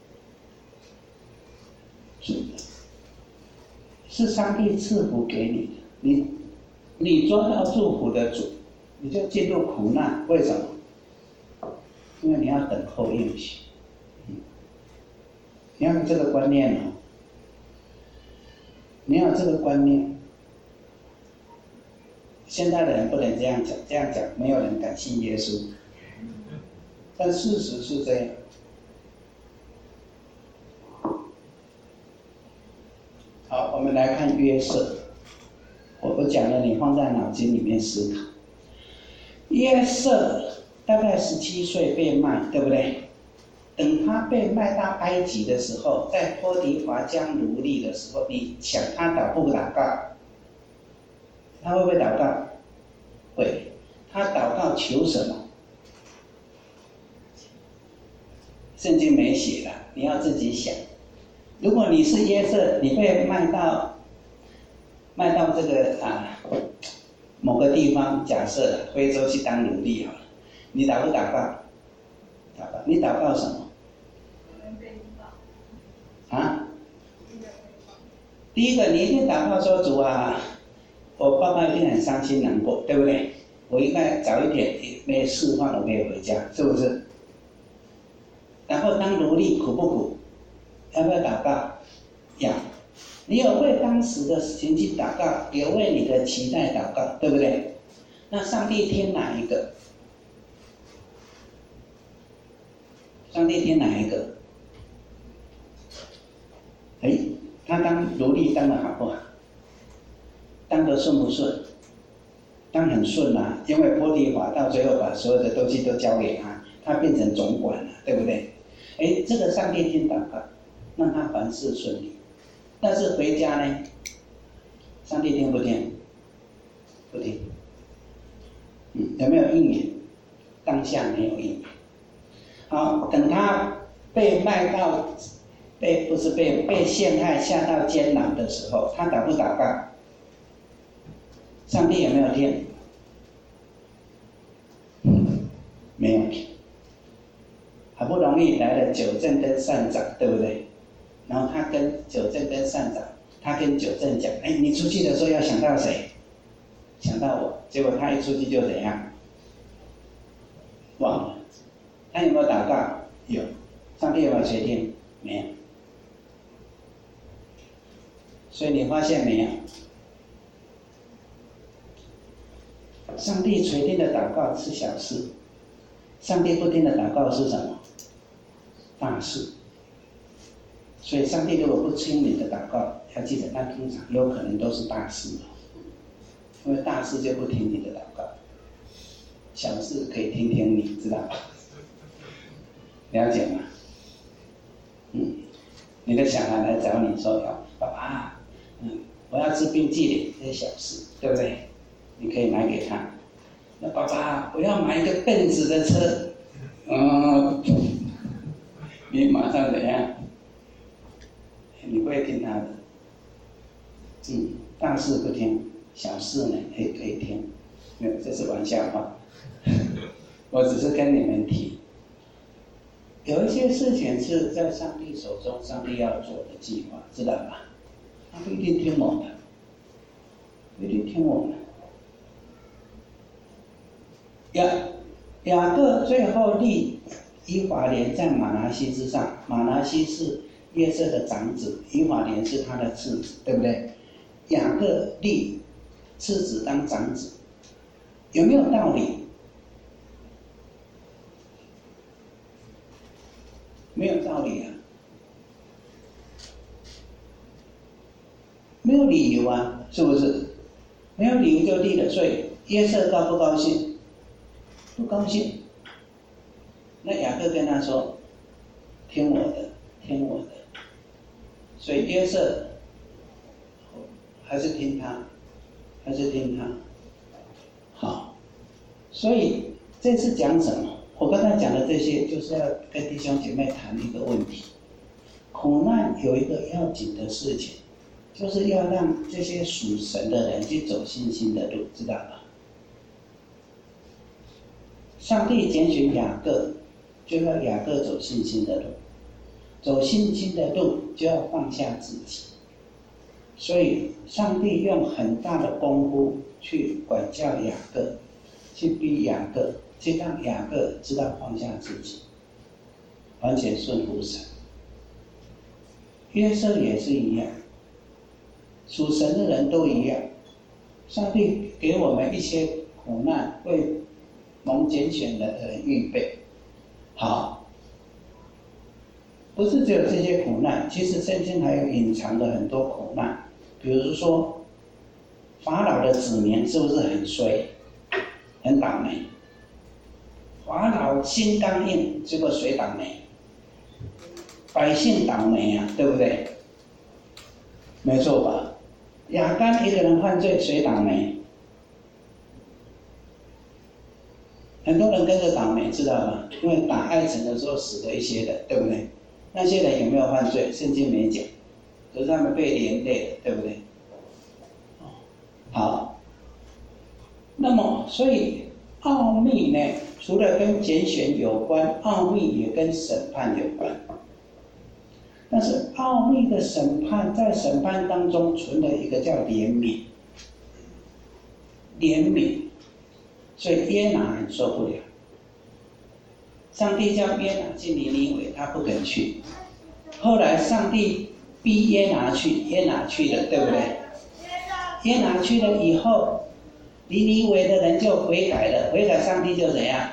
是的，是上帝赐福给你的。你你抓到祝福的主，你就进入苦难。为什么？因为你要等候应许。嗯，你要有这个观念哦。你要有这个观念。现在的人不能这样讲，这样讲没有人敢信耶稣。但事实是这样。 好，我们来看约瑟。我我讲了，你放在脑筋里面思考。约瑟大概十七岁被卖，对不对？等他被卖到埃及的时候，在波提乏将奴隶的时候，你想他祷不祷告？他会不会祷告？会。他祷告求什么？圣经没写了，你要自己想。如果你是约瑟，你被卖到卖到这个啊某个地方，假设非洲去当奴隶好了，你祷不祷告？祷告。你祷告什么？啊？第一个，你一定祷告说：主啊，我爸爸一定很伤心难过，对不对？我应该早一点没释放，我可以回家，是不是？然后当奴隶苦不苦？要不要祷告？要。你有为当时的情境祷告，有为你的期待祷告，对不对？那上帝听哪一个？上帝听哪一个？哎，他当奴隶当得好不好？当得顺不顺？当很顺啊，因为波提乏到最后把所有的东西都交给他，他变成总管了，对不对？哎，这个上帝听祷告，让他凡事顺利。但是回家呢，上帝听不听？不听。嗯，有没有应允？当下没有应允。好，等他被卖到，被不是被被陷害下到监牢的时候，他祷不祷告？上帝有没有听？没有听。好不容易来了九正跟善长，对不对？然后他跟九正跟善长，他跟九正讲：“哎，你出去的时候要想到谁？想到我。”结果他一出去就怎样？忘了。他有没有祷告？有。上帝有没有垂听？没有。所以你发现没有？上帝垂听的祷告是小事，上帝不听的祷告是什么？大事。所以上帝如果不听你的祷告，要记得，他通常有可能都是大事，因为大事就不听你的祷告，小事可以听听你，知道吧？了解吗？嗯，你的小孩来找你说：“要爸爸，嗯，我要吃冰淇淋，这是小事，对不对？你可以买给他。那爸爸，我要买一个奔驰的车，嗯，你马上怎样？你会听他的，嗯，大事不听，小事呢可以可以听，没有，这是玩笑话。我只是跟你们提，有一些事情是在上帝手中，上帝要做的计划，知道吧？他不一定听我们，不一定听我们。雅雅各最后立以法莲在马拿西之上，马拿西是约瑟的长子，以法莲是他的次子，对不对？雅各立次子当长子，有没有道理？没有道理啊，没有理由啊，是不是？没有理由就立了，所以约瑟高不高兴？不高兴。那雅各跟他说：“听我的，听我的。”所以约瑟还是听他，还是听他。好，所以这次讲什么？我刚才讲的这些，就是要跟弟兄姐妹谈一个问题：苦难有一个要紧的事情，就是要让这些属神的人去走信心的路，知道吧？上帝拣选雅各，就要雅各走信心的路。走信心的路就要放下自己，所以上帝用很大的功夫去管教雅各，去逼雅各，去让雅各知道放下自己，完全顺服神。约瑟也是一样，属神的人都一样。上帝给我们一些苦难，为蒙拣选的人预备好。 不是只有这些苦难，其实圣经还有隐藏的很多苦难。比如说，法老的子民是不是很衰，很倒霉？法老心刚硬，结果谁倒霉？百姓倒霉啊，对不对？没错吧？亚干一个人犯罪，谁倒霉？很多人跟着倒霉，知道吗？因为打爱城的时候死了一些人，对不对？那些人有没有犯罪？圣经没讲，可是他们被连累了，对不对？好，那么所以奥秘呢，除了跟拣选有关，奥秘也跟审判有关。但是奥秘的审判，在审判当中存了一个叫怜悯，怜悯，所以约拿很受不了。上帝叫约拿去尼尼微，他不肯去。后来上帝逼约拿去，约拿去了，对不对？约拿去了以后，尼尼微的人就悔改了，悔改上帝就怎样？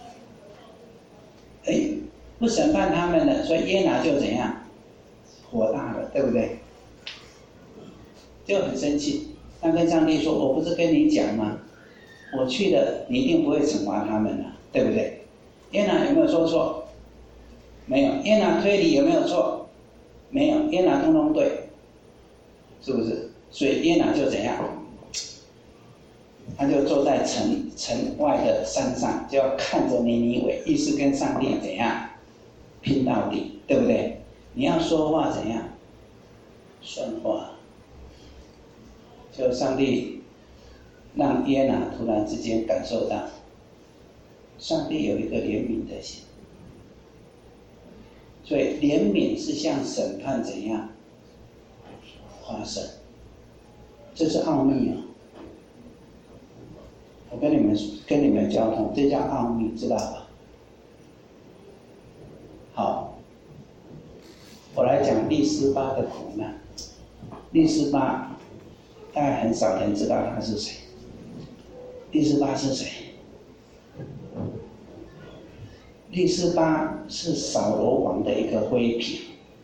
哎，不审判他们了，所以约拿就怎样？火大了，对不对？就很生气，他跟上帝说：“我不是跟你讲吗？我去了，你一定不会惩罚他们了，对不对？”约拿有没有说错？没有。约拿推理有没有错？没有。约拿通通对，是不是？所以约拿就怎样？他就坐在城城外的山上，就要看着尼尼微，意思跟上帝怎样拼到底，对不对？你要说话怎样？算话。就上帝让约拿突然之间感受到，上帝有一个怜悯的心，所以怜悯是像审判怎样发生，这是奥秘啊！我跟你们跟你们交通，这叫奥秘，知道吧？好，我来讲利斯巴的苦难。利斯巴大概很少人知道他是谁。利斯巴是谁？利斯巴是扫罗王的一个妃嫔，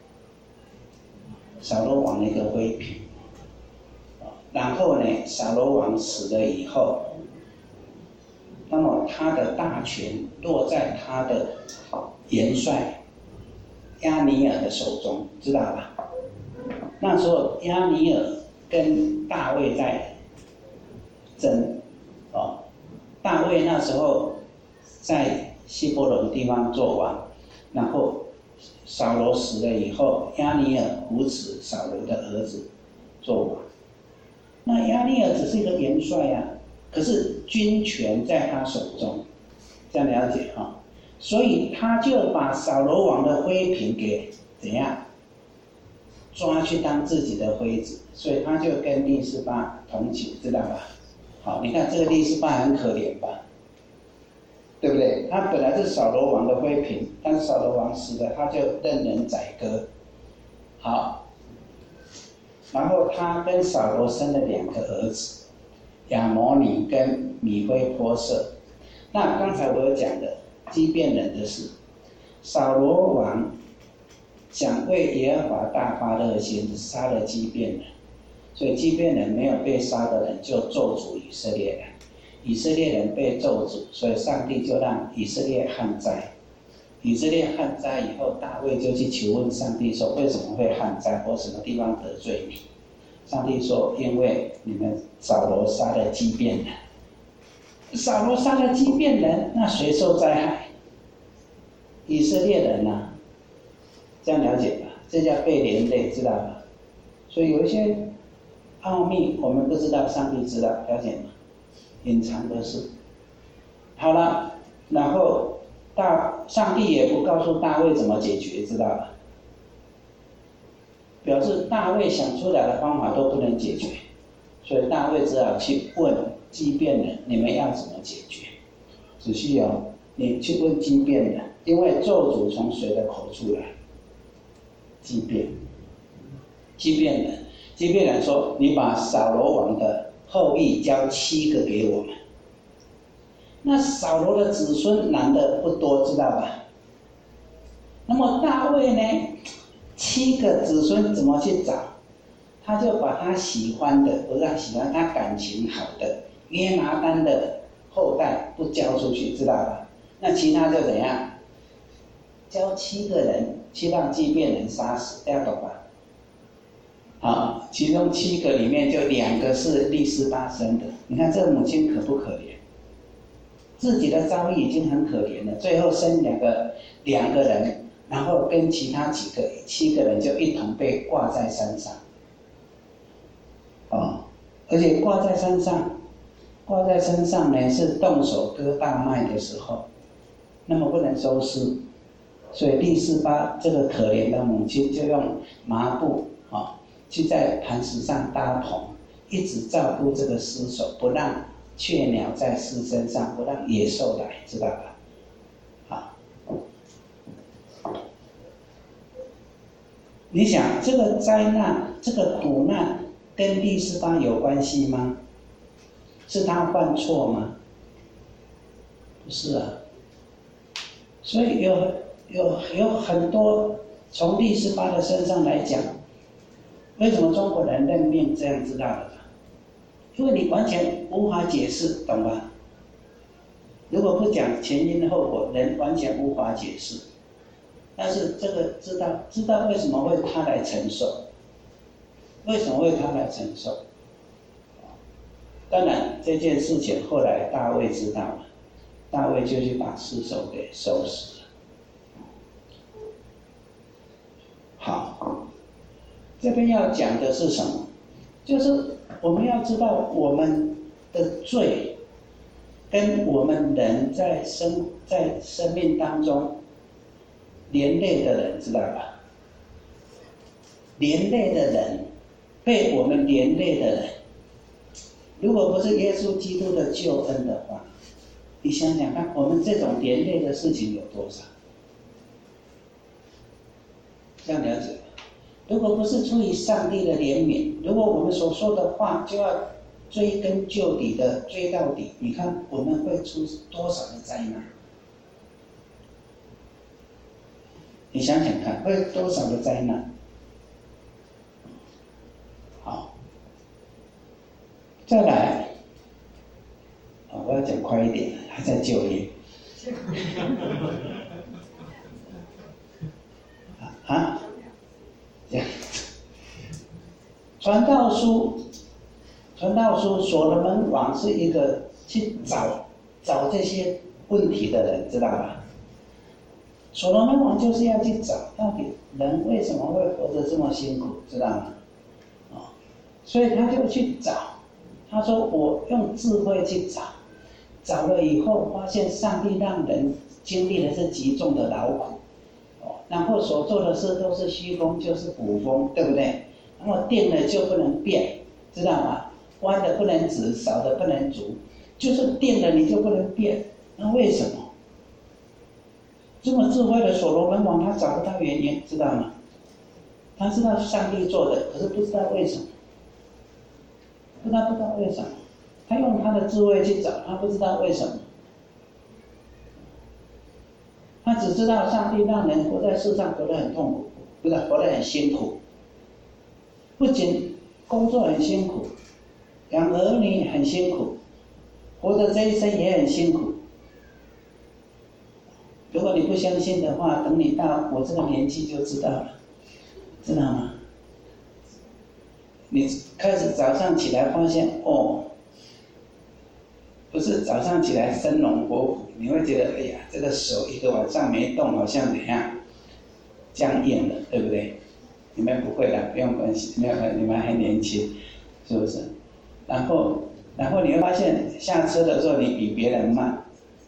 扫罗王的一个妃嫔。然后呢，扫罗王死了以后，那么他的大权落在他的元帅亚尼尔的手中，知道吧？那时候亚尼尔跟大卫在争，哦，大卫那时候在希伯伦地方做王，然后扫罗死了以后，亚尼尔扶持扫罗的儿子做王。那亚尼尔只是一个元帅啊，可是军权在他手中，这样了解哈？所以他就把扫罗王的妃嫔给怎样抓去当自己的妃子，所以他就跟利斯巴同寝，知道吧？好，你看这个利斯巴很可怜吧，对不对？他本来是扫罗王的妃嫔，但是扫罗王死了，他就任人宰割。好。然后他跟扫罗生了两个儿子，亚摩尼跟米非波设。那刚才我有讲的基遍人的事，扫罗王想为耶和华大发热心，杀了基遍人，所以基遍人没有被杀的人就咒诅以色列人，以色列人被咒诅，所以上帝就让以色列旱灾。以色列旱灾以后，大卫就去求问上帝说：“为什么会旱灾？或什么地方得罪你？”上帝说：“因为你们扫罗杀了基遍人。扫罗杀了基遍人，那谁受灾害？以色列人啊，这样了解吧？这叫被连累，知道吧？所以有一些奥秘我们不知道，上帝知道，了解吗？隐藏的事。好了，然后。大上帝也不告诉大卫怎么解决，知道吧？表示大卫想出来的方法都不能解决，所以大卫只好去问基遍人：你们要怎么解决？只需要你去问基遍人，因为咒诅从谁的口出来？基遍，基遍人，基遍人说：你把扫罗王的后裔交七个给我们。那扫罗的子孙男的不多，知道吧？ 那么大卫呢，七个子孙怎么去找？他就把他喜欢的，不是他喜欢，他感情好的约拿单的后代不交出去，知道吧？那其他就怎样？交七个人去让畸变人杀死，这样懂吧？好，其中七个里面就两个是利斯巴生的，你看这个母亲可不可怜？自己的遭遇已经很可怜了，最后生两个两个人，然后跟其他几个七个人就一同被挂在山上，哦，而且挂在山上，挂在身上呢是动手割大麦的时候，那么不能收尸，所以利斯巴这个可怜的母亲就用麻布啊、哦，去在磐石上搭棚，一直照顾这个尸首，不让雀鸟在尸身上，不让野兽来，知道吧？好，你想这个灾难、这个苦难跟利斯巴有关系吗？是他犯错吗？不是啊。所以有有有很多从利斯巴的身上来讲，为什么中国人认命这样知道了吧？因为你完全无法解释，懂吧？如果不讲前因后果，人完全无法解释。但是这个知道知道为什么会他来承受，为什么会他来承受？当然这件事情后来大卫知道了，大卫就去把尸首给收拾了。好，这边要讲的是什么？就是我们要知道我们的罪跟我们人在生在生命当中连累的人，知道吧？连累的人，被我们连累的人，如果不是耶稣基督的救恩的话，你想想看，我们这种连累的事情有多少？这样了解吧？如果不是出于上帝的怜悯，如果我们所说的话就要追根究底的追到底，你看我们会出多少的灾难？你想想看，会多少的灾难？好，再来，啊，我要讲快一点，还在就业。啊，这样，传道书，传道书，所罗门王是一个去找找这些问题的人，知道吧？所罗门王就是要去找，到底人为什么会活得这么辛苦，知道吗？哦，所以他就去找，他说我用智慧去找，找了以后发现上帝让人经历的是极重的劳苦。然后所做的事都是虚空，就是捕风，对不对？那么定了就不能变，知道吗？弯的不能直，少的不能足，就是定了你就不能变。那为什么？这么智慧的所罗门王，他找不到原因，知道吗？他知道上帝做的，可是不知道为什么，不知道不知道为什么，他用他的智慧去找，他不知道为什么。他只知道上帝让人活在世上活得很痛苦，不是活得很辛苦，不仅工作很辛苦，养儿女很辛苦，活着这一生也很辛苦。如果你不相信的话，等你到我这个年纪就知道了，知道吗？你开始早上起来发现，哦，不是早上起来生龙活虎，你会觉得哎呀，这个手一个晚上没动，好像怎样僵硬了，对不对？你们不会的，不用关系，没有，你们还年轻，是不是？然后，然后你会发现下车的时候你比别人慢，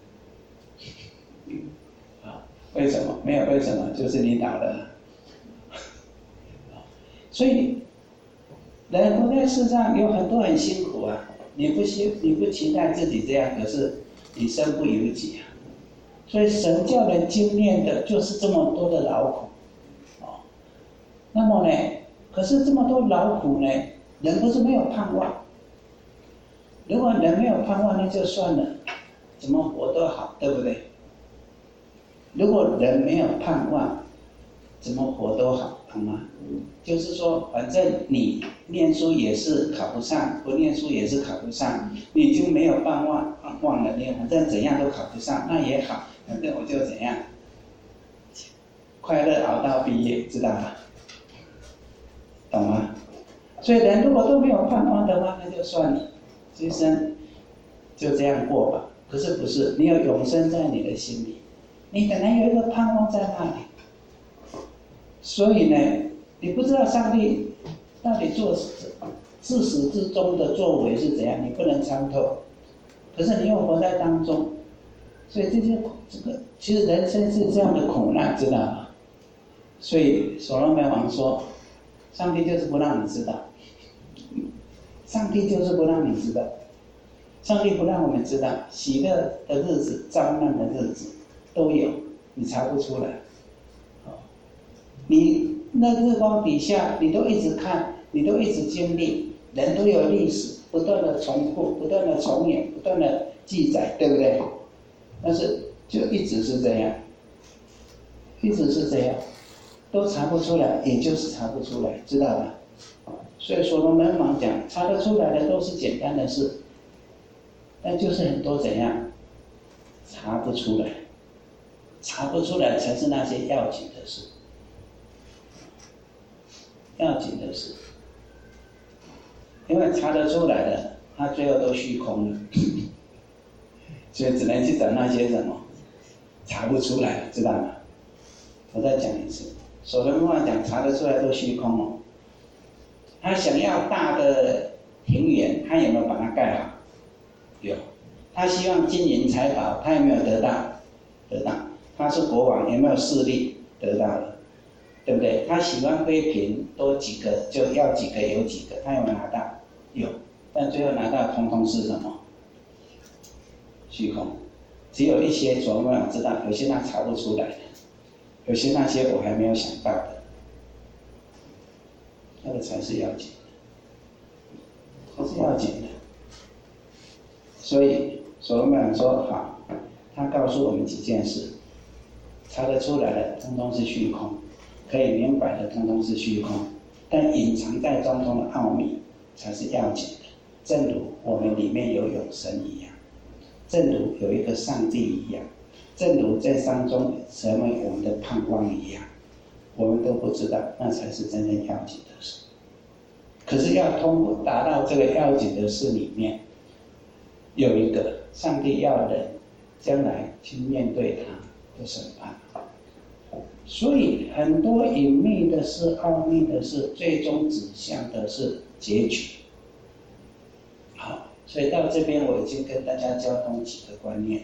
啊，为什么？没有为什么，就是你老了。所以，人活在世上有很多很辛苦啊。你不期你不期待自己这样，可是你身不由己啊。所以神叫人经验的就是这么多的劳苦，哦。那么呢，可是这么多劳苦呢，人不是没有盼望。如果人没有盼望，那就算了，怎么活都好，对不对？如果人没有盼望， 怎么活都好，懂吗？就是说，反正你念书也是考不上，不念书也是考不上，你就没有办法忘了，你反正怎样都考不上，那也好，反正我就怎样，快乐熬到毕业，知道吗？懂吗？所以人如果都没有盼望的话，那就算了，这一生就这样过吧。可是不是，你有永生在你的心里，你本来有一个盼望在那里。所以呢，你不知道上帝到底做自始至终的作为是怎样，你不能参透。可是你又活在当中，所以这些这个其实人生是这样的苦难，知道吗？所以所罗门王说，上帝就是不让你知道，上帝就是不让你知道，上帝不让我们知道，喜乐的日子、遭难的日子都有，你查不出来。你那日光底下，你都一直看，你都一直经历，人都有历史，不断的重复，不断的重演，不断的记载，对不对？但是就一直是这样，一直是这样，都查不出来，也就是查不出来，知道吧？所以所罗门王讲，查得出来的都是简单的事，但就是很多怎样，查不出来，查不出来才是那些要紧的事。要紧的是，因为查得出来的，他最后都虚空了，所以只能去找那些什么查不出来的，知道吗？我再讲一次，所罗门王讲查得出来都虚空哦。他想要大的庭园，他有没有把它盖好？有。他希望金银财宝，他有没有得到？得到。他是国王，有没有势力？得到了。对不对？他喜欢妃嫔，多几个就要几个有几个，他有没有拿到？有，但最后拿到通通是什么？虚空。只有一些所罗门王知道，有些他查不出来的，有些那些我还没有想到的，那个才是要紧的，才是要紧的。所以所罗门王说好，他告诉我们几件事，查得出来的通通是虚空。可以明白的通通是虚空，但隐藏在当中的奥秘才是要紧的。正如我们里面有永生一样，正如有一个上帝一样，正如在当中成为我们的盼望一样，我们都不知道，那才是真正要紧的事。可是要通过达到这个要紧的事里面，有一个上帝要人将来去面对他的审判。所以很多隐秘的事、奥秘的事，最终指向的是结局。好，所以到这边我已经跟大家交通几个观念。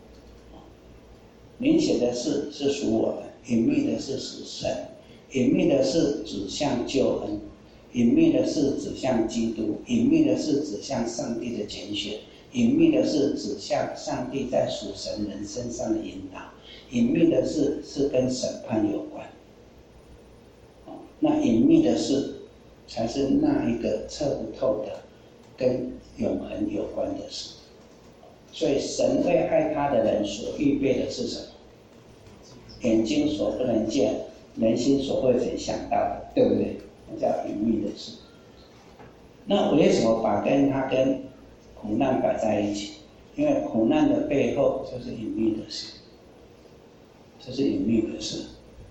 明显的事是属我们，隐秘的是属神，隐秘的是指向救恩，隐秘的是指向基督，隐秘的是指向上帝的拣选，隐秘的是指向上帝在属神人身上的引导。隐秘的事是跟审判有关，那隐秘的事才是那一个测不透的，跟永恒有关的事。所以神为爱他的人所预备的是什么？眼睛所不能见，人心所不能想到的，对不对？那叫隐秘的事。那为什么把跟他跟苦难摆在一起？因为苦难的背后就是隐秘的事。这是隐秘的事，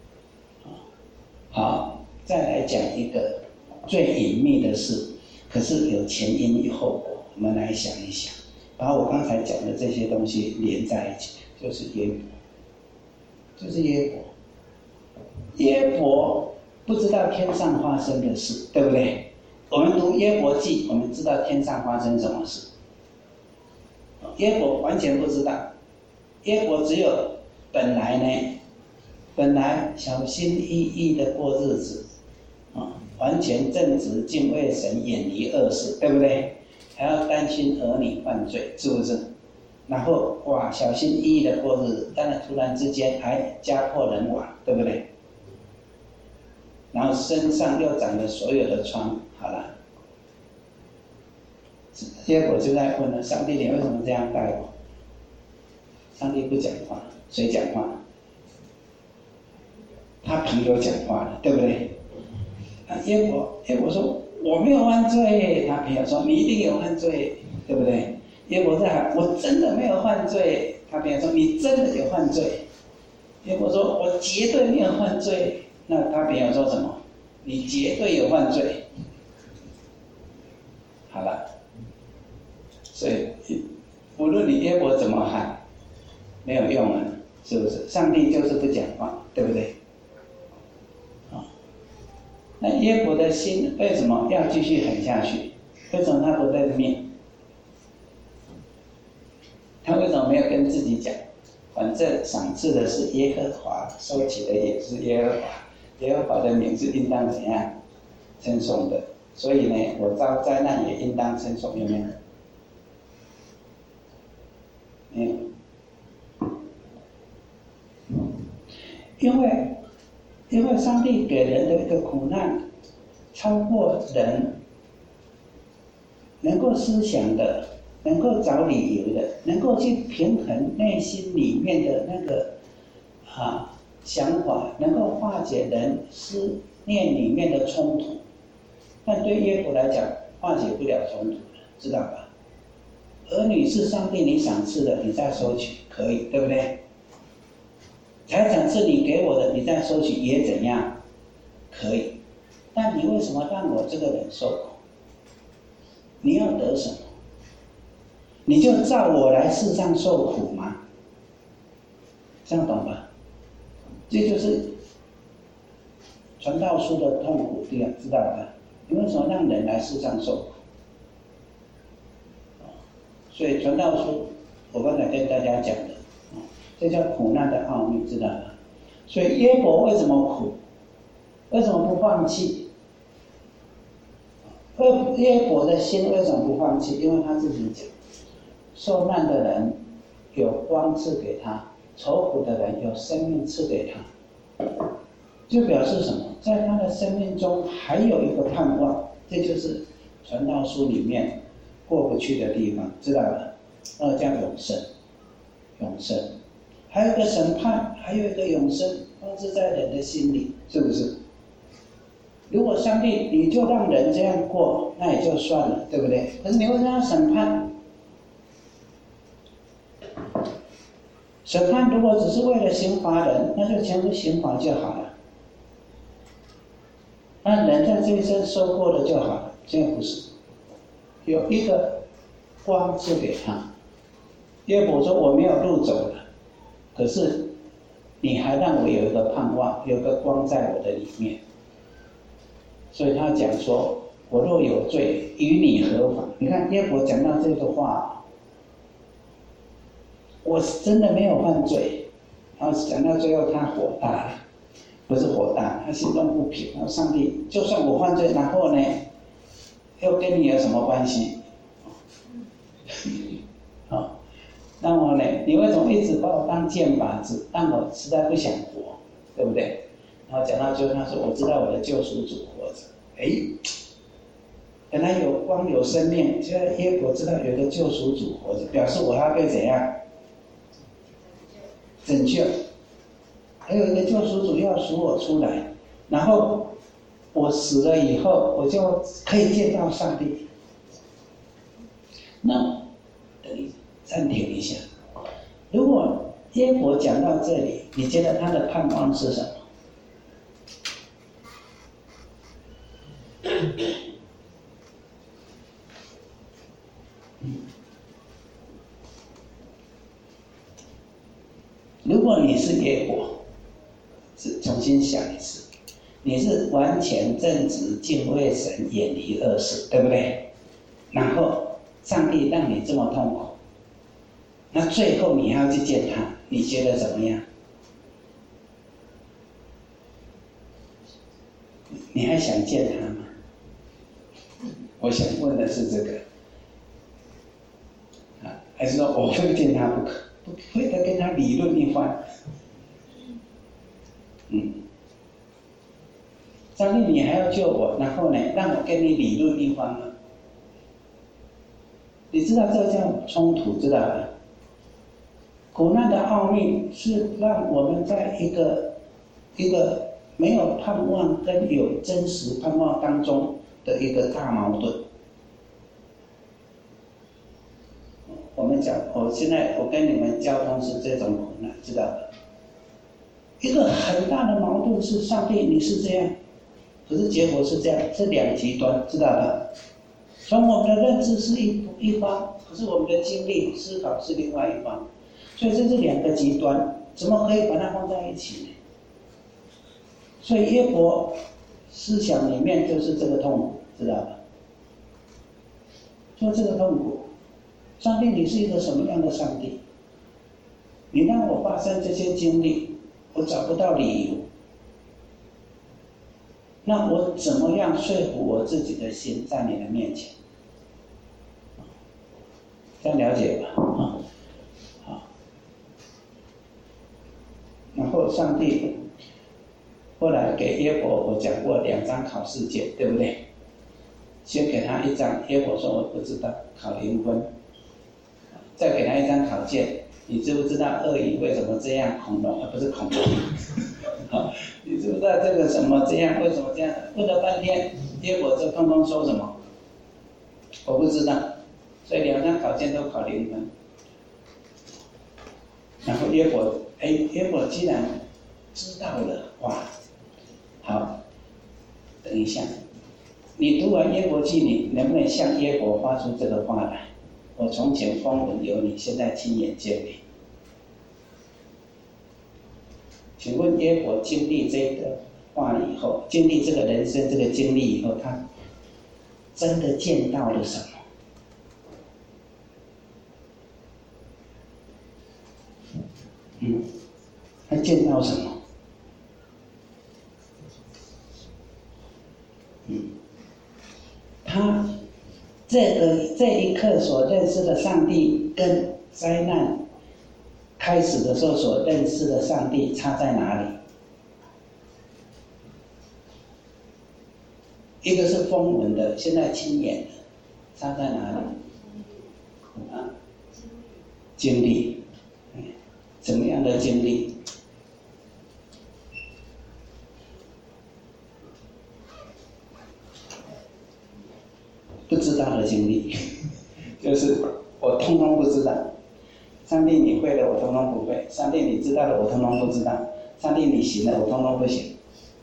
好，再来讲一个最隐秘的事，可是有前因与后果。我们来想一想，把我刚才讲的这些东西连在一起，就是耶伯，就是耶伯。耶伯不知道天上发生的事，对不对？我们读耶伯记，我们知道天上发生什么事。耶伯完全不知道，耶伯只有本来呢，本来小心翼翼的过日子，啊，完全正直敬畏神，远离恶事，对不对？还要担心儿女犯罪，是不是？然后哇，小心翼翼的过日子，但是突然之间还家破人亡，对不对？然后身上又长了所有的疮，好了，结果就在问了上帝：你为什么这样待我？上帝不讲话，谁讲话？ 他朋友讲话了，对不对？啊，耶伯耶伯说我没有犯罪，他朋友说你一定有犯罪，对不对？耶伯在喊我真的没有犯罪，他朋友说你真的有犯罪。耶伯说我绝对没有犯罪，那他朋友说什么？你绝对有犯罪。好了，所以无论你耶伯怎么喊，没有用了，是不是？上帝就是不讲话，对不对？啊，那耶伯的心为什么要继续狠下去？为什么他不认命？他为什么没有跟自己讲？反正赏赐的是耶和华，收起的也是耶和华，耶和华的名是应当怎样称颂的？所以呢，我遭灾难也应当称颂，有没有？没有。因为，因为上帝给人的一个苦难，超过人能够思想的。能够找理由的，能够去平衡内心里面的那个啊想法，能够化解人思念里面的冲突。但对耶伯来讲，化解不了冲突，知道吧？儿女是上帝你赏赐的，你再收取可以，对不对？财产是你给我的，你再收取也怎样？可以。但你为什么让我这个人受苦？你要得什么？你就照我来世上受苦吗？这样懂吧？这就是传道书的痛苦地方，知道吧？你为什么让人来世上受苦？所以传道书，我刚才跟大家讲的，这叫苦难的奥秘，知道吧？所以耶伯为什么苦？为什么不放弃？耶伯的心为什么不放弃？因为他自己讲。受难的人有光赐给他，愁苦的人有生命赐给他，就表示什么？在他的生命中还有一个盼望，这就是传道书里面过不去的地方，知道吧？那叫永生，永生，还有一个审判，还有一个永生，都是在人的心里，是不是？如果上帝你就让人这样过，那也就算了，对不对？可是你为什么要审判？审判如果只是为了刑罚人，那就全部刑罚就好了。那人在这一生受过了就好了，这不是。有一个光赐给他，耶伯说我没有路走了，可是你还让我有一个盼望，有个光在我的里面。所以他讲说，我若有罪，与你何妨？你看耶伯讲到这个话。我真的没有犯罪，然后讲到最后他火大了，不是火大，他心中不平。然后上帝，就算我犯罪，然后呢，又跟你有什么关系？好、哦，那么呢，你为什么一直把我当箭靶子，让我实在不想活，对不对？然后讲到最后，他说：“我知道我的救赎主活着。”哎，本来有光有生命，现在耶伯知道有个救赎主活着，表示我要被怎样？拯救，还有一个救赎主要赎我出来，然后我死了以后，我就可以见到上帝。那等一暂停一下，如果耶伯讲到这里，你觉得他的盼望是什么？如果你是耶伯，是重新想一次，你是完全正直、敬畏神、远离恶事，对不对？然后上帝让你这么痛苦，那最后你还要去见他，你觉得怎么样？你还想见他吗？我想问的是这个，啊，还是说我非见他不可？不会的，跟他理论一番。嗯，上帝，你还要救我，然后呢，让我跟你理论一番吗？你知道这叫冲突，知道吧？苦难的奥秘是让我们在一个一个没有盼望跟有真实盼望当中的一个大矛盾。我们讲，我现在我跟你们交通是这种苦难，知道的。一个很大的矛盾是，上帝你是这样，可是结果是这样，是两极端，知道的。从我们的认知是一一方，可是我们的经历思考是另外一方，所以这是两个极端，怎么可以把它放在一起呢？所以耶伯思想里面就是这个痛苦，知道吧？就这个痛苦，上帝你是一个什么样的上帝？你让我发生这些经历，我找不到理由，那我怎么样说服我自己的心在你的面前？这样了解吧？啊，好。然后上帝后来给耶伯，我讲过两张考试卷，对不对？先给他一张，耶伯说我不知道，考零分。再给他一张考卷，你知不知道鳄鱼为什么这样？恐龙而不是恐龙。你知不知道这个什么这样？为什么这样？问了半天，耶伯就通通说什么？我不知道。所以两张考卷都考零分。然后耶伯，哎，耶伯既然知道了，哇，好，等一下，你读完耶伯记，你能不能向耶伯发出这个话来？我从前风闻有你，现在亲眼见你。请问耶伯经历这个话以后，经历这个人生这个经历以后，他真的见到了什么？嗯，他见到什么？嗯，他这个这一刻所认识的上帝，跟灾难开始的时候所认识的上帝差在哪里？一个是风闻的，现在亲眼的，差在哪里？啊，经历，怎么样的经历？不知道的经历，就是我通通不知道。上帝你会的，我通通不会；上帝你知道的，我通通不知道；上帝你行的，我通通不行。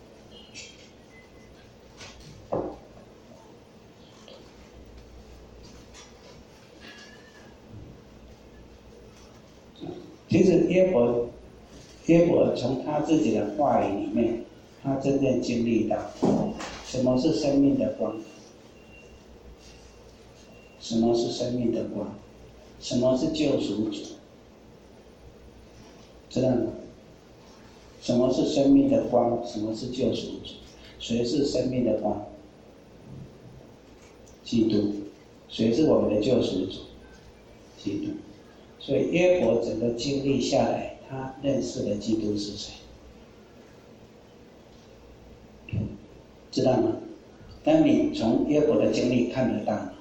其实耶伯，耶伯从他自己的话语里面，他真正经历到什么是生命的光，什么是生命的光，什么是救赎主，知道吗？什么是生命的光？什么是救赎主？谁是生命的光？基督。谁是我们的救赎主？基督。所以耶伯整个经历下来，他认识了基督是谁，知道吗？当你从耶伯的经历看得到吗？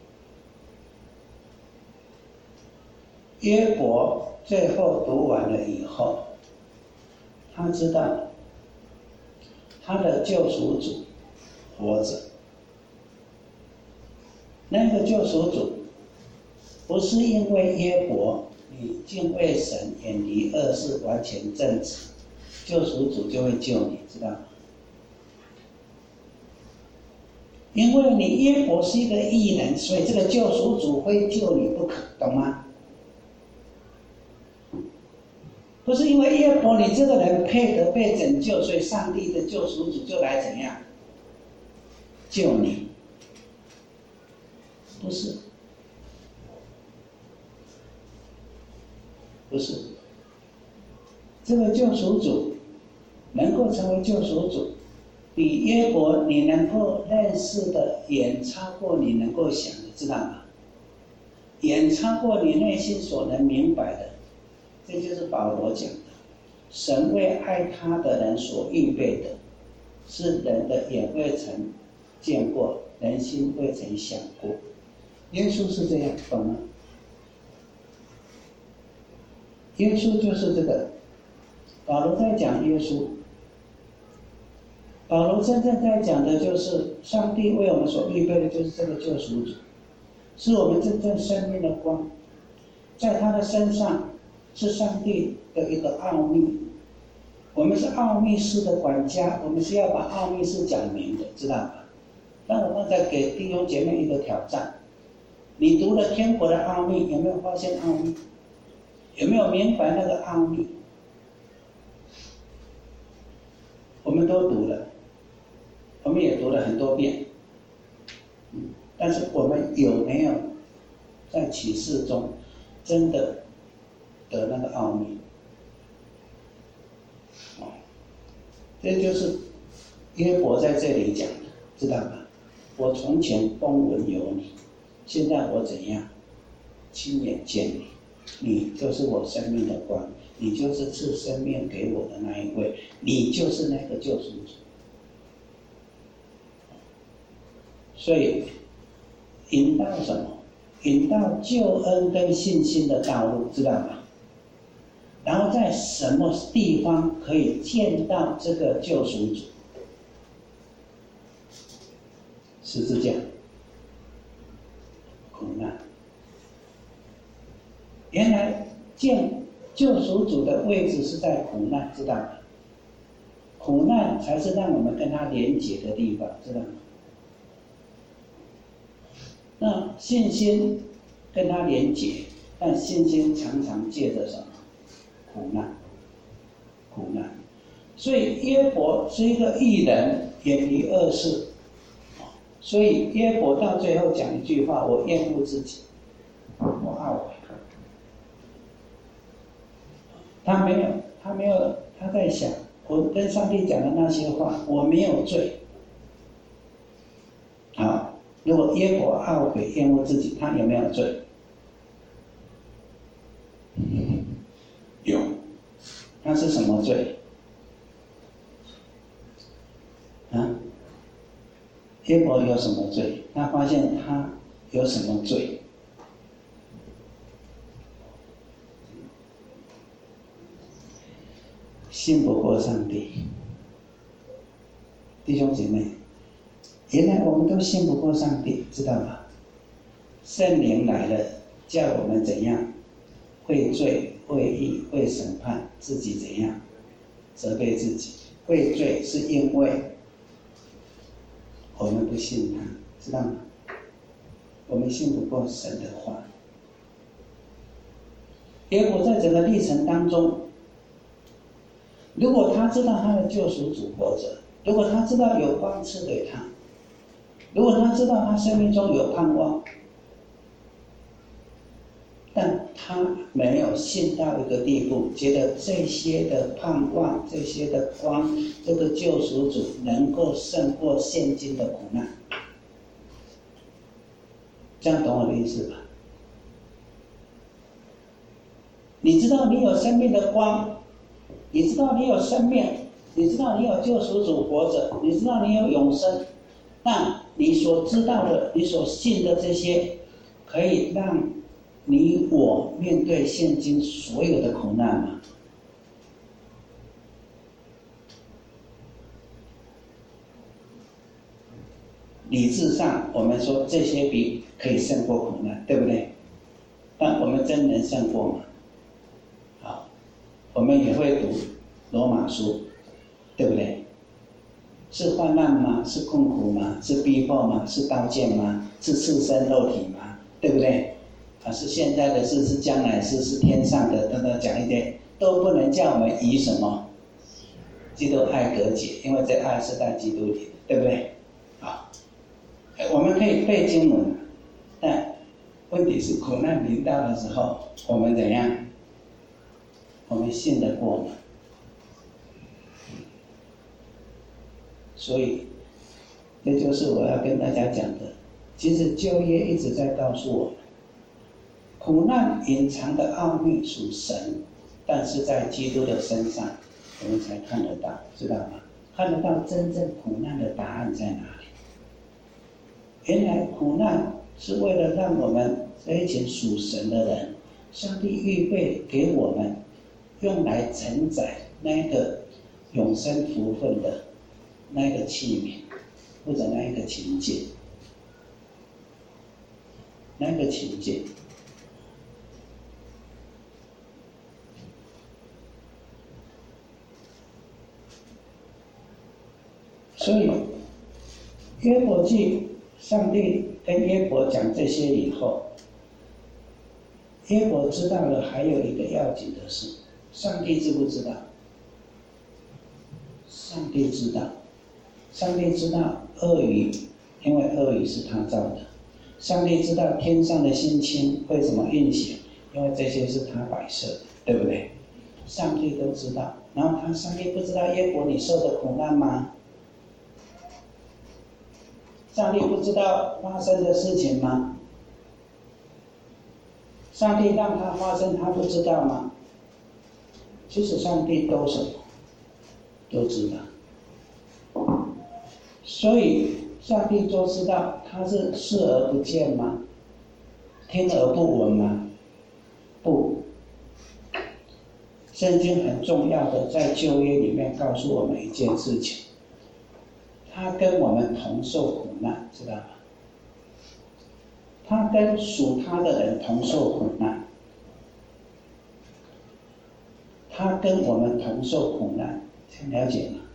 耶伯最后读完了以后，他知道他的救赎主活着。那个救赎主不是因为耶伯你敬畏神，远离恶事，完全正直，救赎主就会救你，知道吗？因为你耶伯是一个义人，所以这个救赎主会救你不可，懂吗？不是因为耶伯你这个人配得被拯救，所以上帝的救赎主就来怎样救你？不是，不是。这个救赎主能够成为救赎主，比耶伯你能够认识的远超过你能够想的，知道吗？远超过你内心所能明白的。这就是保罗讲的，神为爱他的人所预备的，是人的眼未曾见过，人心未曾想过。耶稣是这样，懂吗？耶稣就是这个。保罗在讲耶稣， 保罗真正在讲的就是上帝为我们所预备的就是这个救赎主，是我们真正生命的光，在他的身上是上帝的一个奥秘。我们是奥秘式的管家，我们是要把奥秘式讲明的，知道吗？那我刚才给弟兄姐妹一个挑战，你读了天国的奥秘，有没有发现奥秘？有没有明白那个奥秘？我们都读了，我们也读了很多遍，嗯，但是我们有没有在启示中真的得那个奥秘？哦，这就是约伯在这里讲的，知道吗？我从前风闻有你，现在我怎样亲眼见你，你就是我生命的光，你就是赐生命给我的那一位，你就是那个救赎主。所以引到什么？引到救恩跟信心的道路，知道吗？然后在什么地方可以见到这个救赎主？十字架、苦难。原来见救赎主的位置是在苦难，知道吗？苦难才是让我们跟他连结的地方，知道吗？那信心跟他连结，但信心常常借着什么？苦难，苦难。所以约伯是一个义人，远离恶事。所以约伯到最后讲一句话：我厌恶自己，我懊悔。他没有，他没有，他在想，我跟上帝讲的那些话，我没有罪。好，如果约伯懊悔、厌恶自己，他有没有罪？有。他是什么罪？啊？约伯有什么罪？他发现他有什么罪？信不过上帝。弟兄姐妹，原来我们都信不过上帝，知道吗？圣灵来了，叫我们怎样？会罪、会义、会审判，自己怎样？责备自己。会罪是因为我们不信他，知道吗？我们信不过神的话。约伯在整个历程当中，如果他知道他的救赎主活着，如果他知道有光赐给他，如果他知道他生命中有盼望，但他没有信到一个地步，觉得这些的盼望、这些的光，这个救赎主能够胜过现今的苦难。这样懂我的意思吧？你知道你有生命的光，你知道你有生命，你知道你有救赎主活着，你知道你有永生，但你所知道的、你所信的这些，可以让你我面对现今所有的苦难吗？理智上，我们说这些比可以胜过苦难，对不对？但我们真能胜过吗？好，我们也会读罗马书，对不对？是患难吗？是困苦吗？是逼迫吗？是刀剑吗？是赤身肉体吗？对不对？啊，是现在的事，是将来的事，是天上的，等等讲一点，都不能叫我们以什么基督爱隔绝，因为这爱是在基督里，对不对？好，我们可以背经文，但问题是苦难临到的时候，我们怎样？我们信得过吗？所以，这就是我要跟大家讲的。其实旧约一直在告诉我们，苦难隐藏的奥秘属神，但是在基督的身上，我们才看得到，知道吗？看得到真正苦难的答案在哪里。原来苦难是为了让我们这一群属神的人，上帝预备给我们，用来承载那个永生福分的那个器皿，或者那一个情境，那个情境。所以约伯记，上帝跟约伯讲这些以后，约伯知道了还有一个要紧的事，上帝知不知道？上帝知道，上帝知道鳄鱼，因为鳄鱼是他造的。上帝知道天上的星星为什么运行，因为这些是他摆设的，对不对？上帝都知道。然后他上帝不知道约伯你受的苦难吗？上帝不知道发生的事情吗？上帝让它发生，他不知道吗？其实上帝都什么都知道，所以上帝都知道，他是视而不见吗？听而不闻吗？不。圣经很重要的在旧约里面告诉我们一件事情，他跟我们同受苦难，知道吗？他跟属他的人同受苦难，他跟我们同受苦难，这样了解吗？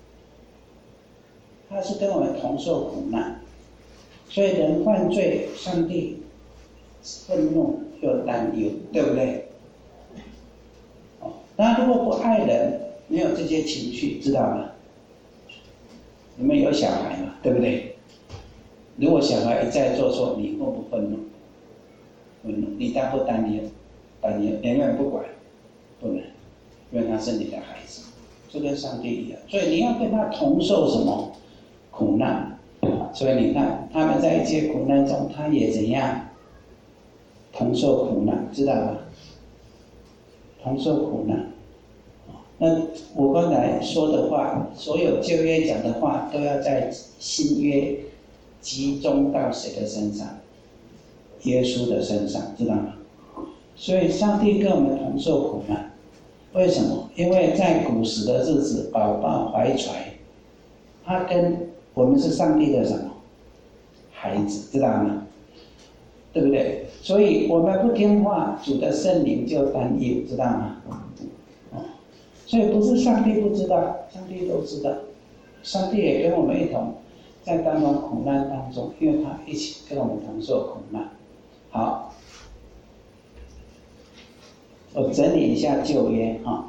他是跟我们同受苦难，所以人犯罪，上帝愤怒又担忧，对不对？哦，那如果不爱人，没有这些情绪，知道吗？你们有小孩嘛，对不对？如果小孩一再做错，你愤不愤怒？愤怒，你担不担忧？担忧，永远不管，不能，因为他是你的孩子，就跟上帝一样。所以你要跟他同受什么苦难？所以你看，他们在一些苦难中，他也怎样同受苦难，知道吗？同受苦难。那我刚才说的话，所有旧约讲的话，都要在新约集中到谁的身上？耶稣的身上，知道吗？所以上帝跟我们同受苦难，为什么？因为在古时的日子，宝宝怀揣，他跟我们是上帝的什么孩子，知道吗？对不对？所以我们不听话，主的圣灵就担忧，知道吗？所以不是上帝不知道，上帝都知道，上帝也跟我们一同在当中苦难当中，因为他一起跟我们同受苦难。好，我整理一下旧约哈，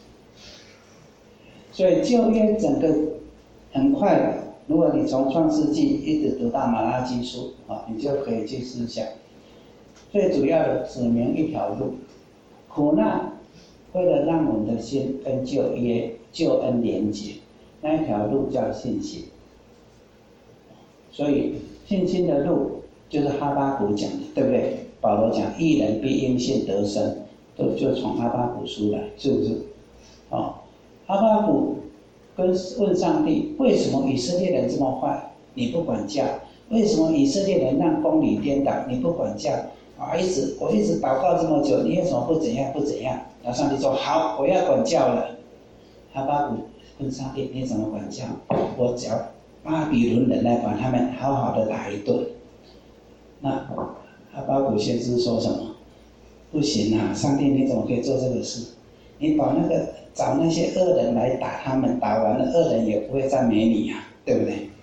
所以旧约整个很快的，如果你从创世纪一直读到马拉基书啊，你就可以去思想，最主要的指明一条路，苦难。为了让我们的心跟救约、救恩连结，那一条路叫信心。所以信心的路就是哈巴谷讲的，对不对？保罗讲义人必因信得生，都就从哈巴谷书来，是不是？哦，哈巴谷跟问上帝，为什么以色列人这么坏，你不管教？为什么以色列人让公理颠倒，你不管教？啊，一直我一直祷告这么久，你为什么不怎样不怎样？然后上帝说：“好，我要管教了。”哈巴谷问上帝：“你怎么管教？我只要巴比伦人来把他们好好的打一顿。”那哈巴谷先知说什么？不行啊，上帝你怎么可以做这个事？你把那个找那些恶人来打他们，打完了恶人也不会赞美你啊，对不对？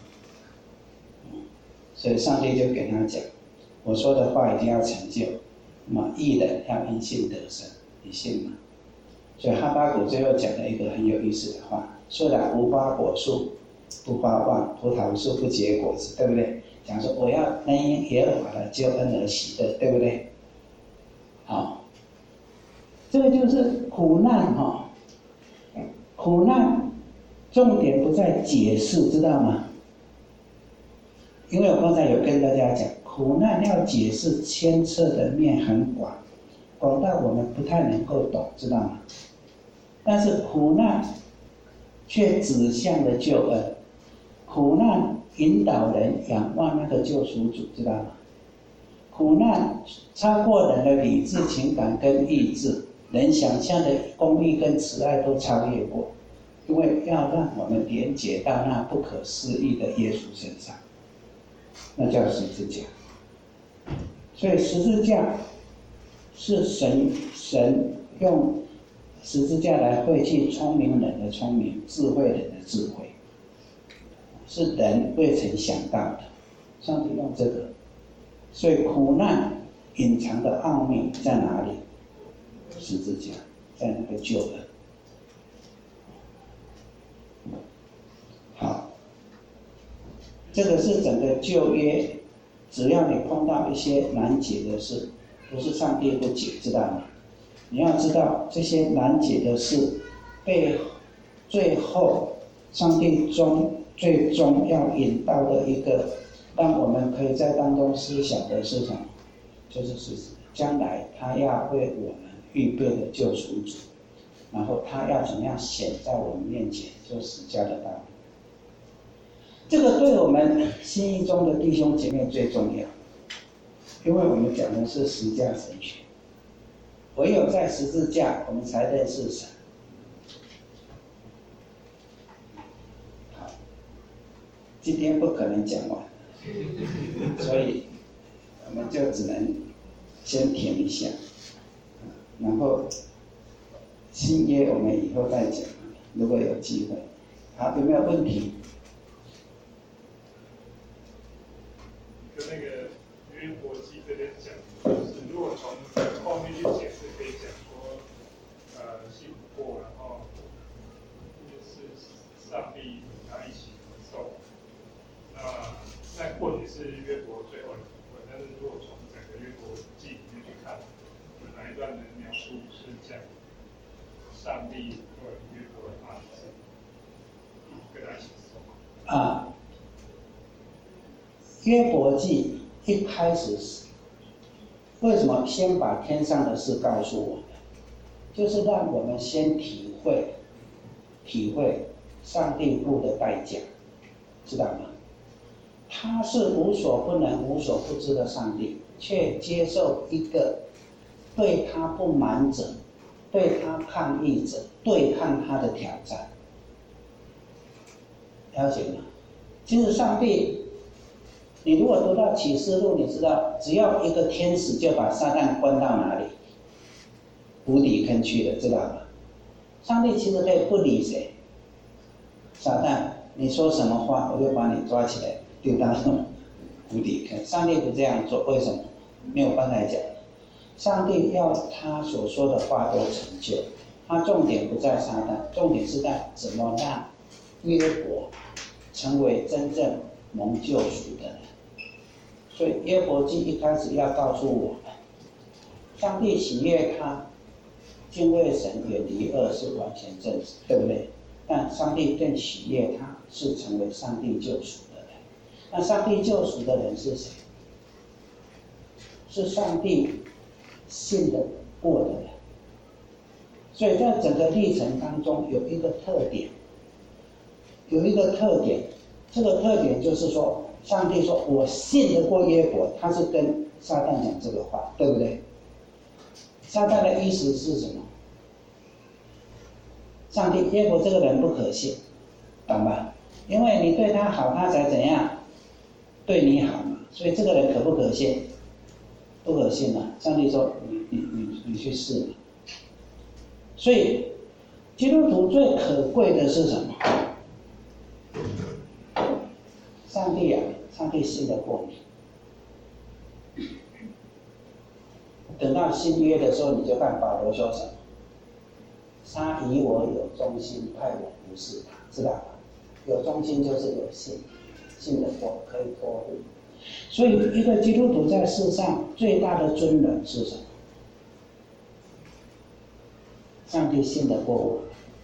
所以上帝就给他讲。我说的话一定要成就，那么义人要因信得生，你信吗？所以哈巴谷最后讲了一个很有意思的话：虽然无花果树不发旺，葡萄树不结果子，对不对？讲说我要能因耶和华的救恩而喜乐，对不对？好，这个就是苦难哈、哦，苦难重点不在解释，知道吗？因为我刚才有跟大家讲，苦难要解释牵涉的面很广，广到我们不太能够懂，知道吗？但是苦难却指向了救恩，苦难引导人仰望那个救赎主，知道吗？苦难超过人的理智、情感跟意志，人想象的公义跟慈爱都超越过， 因为要让我们连接到那不可思议的耶稣身上，那叫十字架。所以十字架是神神用十字架来汇聚聪明人的聪明，智慧人的智慧，是人未曾想到的。上帝用这个，所以苦难隐藏的奥秘在哪里？十字架，在那个救恩。好，这个是整个旧约，只要你碰到一些难解的事，不是上帝不解，知道吗？你要知道这些难解的事，背最后上帝终最终要引导的一个，让我们可以在当中思想的是什么？就是是将来他要为我们预备的救赎主，然后他要怎么样显在我们面前，就十架的道理。这个对我们心意中的弟兄姐妹最重要，因为我们讲的是十架神学，唯有在十字架，我们才认识神。好，今天不可能讲完，所以我们就只能先停一下，然后新约我们以后再讲，如果有机会。好，有没有问题？ 就那个约伯记这边讲，就是如果从后面去解释，可以讲说，呃，信不过，然后就是上帝与他一起受。那那或许是约伯最后的体会，但是如果从整个约伯记里面去看，有哪一段的描述是讲上帝或者约伯的儿子跟他一起受？ 啊。约伯记一开始是为什么先把天上的事告诉我们？就是让我们先体会体会上帝付的代价，知道吗？他是无所不能、无所不知的上帝，却接受一个对他不满者、对他抗议者、对抗他的挑战。了解吗？其实上帝。你如果读到启示录，你知道，只要一个天使就把撒旦关到哪里？无底坑去了，知道吗？上帝其实可以不理谁。撒旦，你说什么话，我就把你抓起来丢到无底坑。上帝不这样做，为什么？没有刚才讲，上帝要他所说的话都成就。他重点不在撒旦，重点是在怎么让约伯成为真正蒙救赎的人。所以约伯记一开始要告诉我们，上帝喜悦他，敬畏神，远离恶是完全正直，对不对？但上帝更喜悦他是成为上帝救赎的人。那上帝救赎的人是谁？是上帝信得过的人。所以在整个历程当中有一个特点，有一个特点，这个特点就是说，上帝说我信得过约伯，他是跟撒旦讲这个话，对不对？撒旦的意思是什么？上帝约伯这个人不可信，懂吧？因为你对他好，他才怎样对你好嘛，所以这个人可不可信？不可信啊！上帝说你你你你去试嘛。所以基督徒最可贵的是什么？上帝啊，上帝信得过你。等到新约的时候，你就看保罗说什么：“他以我有忠心，派我服侍他。”知道吧？有忠心就是有信，信得过，可以托付。所以，一个基督徒在世上最大的尊荣是什么？上帝信得过我。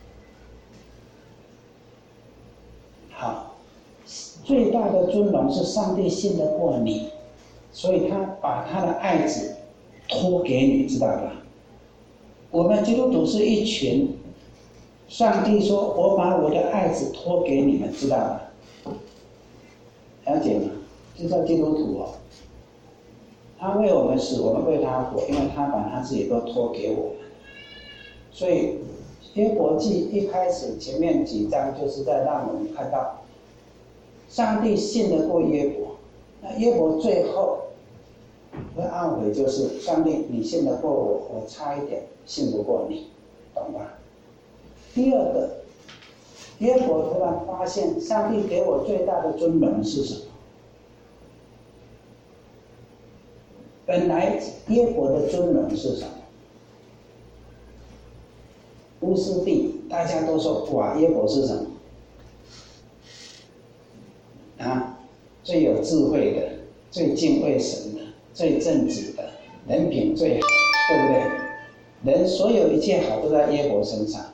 好。最大的尊荣是上帝信得过你，所以他把他的爱子托给你，知道吧？我们基督徒是一群，上帝说我把我的爱子托给你们，知道吧？了解吗？这叫基督徒哦。他为我们死，我们为他活，因为他把他自己都托给我们。所以约伯记一开始前面几章就是在让我们看到，上帝信得过约伯，那约伯最后会懊悔，就是上帝你信得过我，我差一点信不过你，懂吧？第二个，约伯突然发现，上帝给我最大的尊荣是什么？本来约伯的尊荣是什么？乌斯地，大家都说哇，约伯是什么？啊，最有智慧的，最敬畏神的，最正直的，人品最好，对不对？人所有一切好都在约伯身上。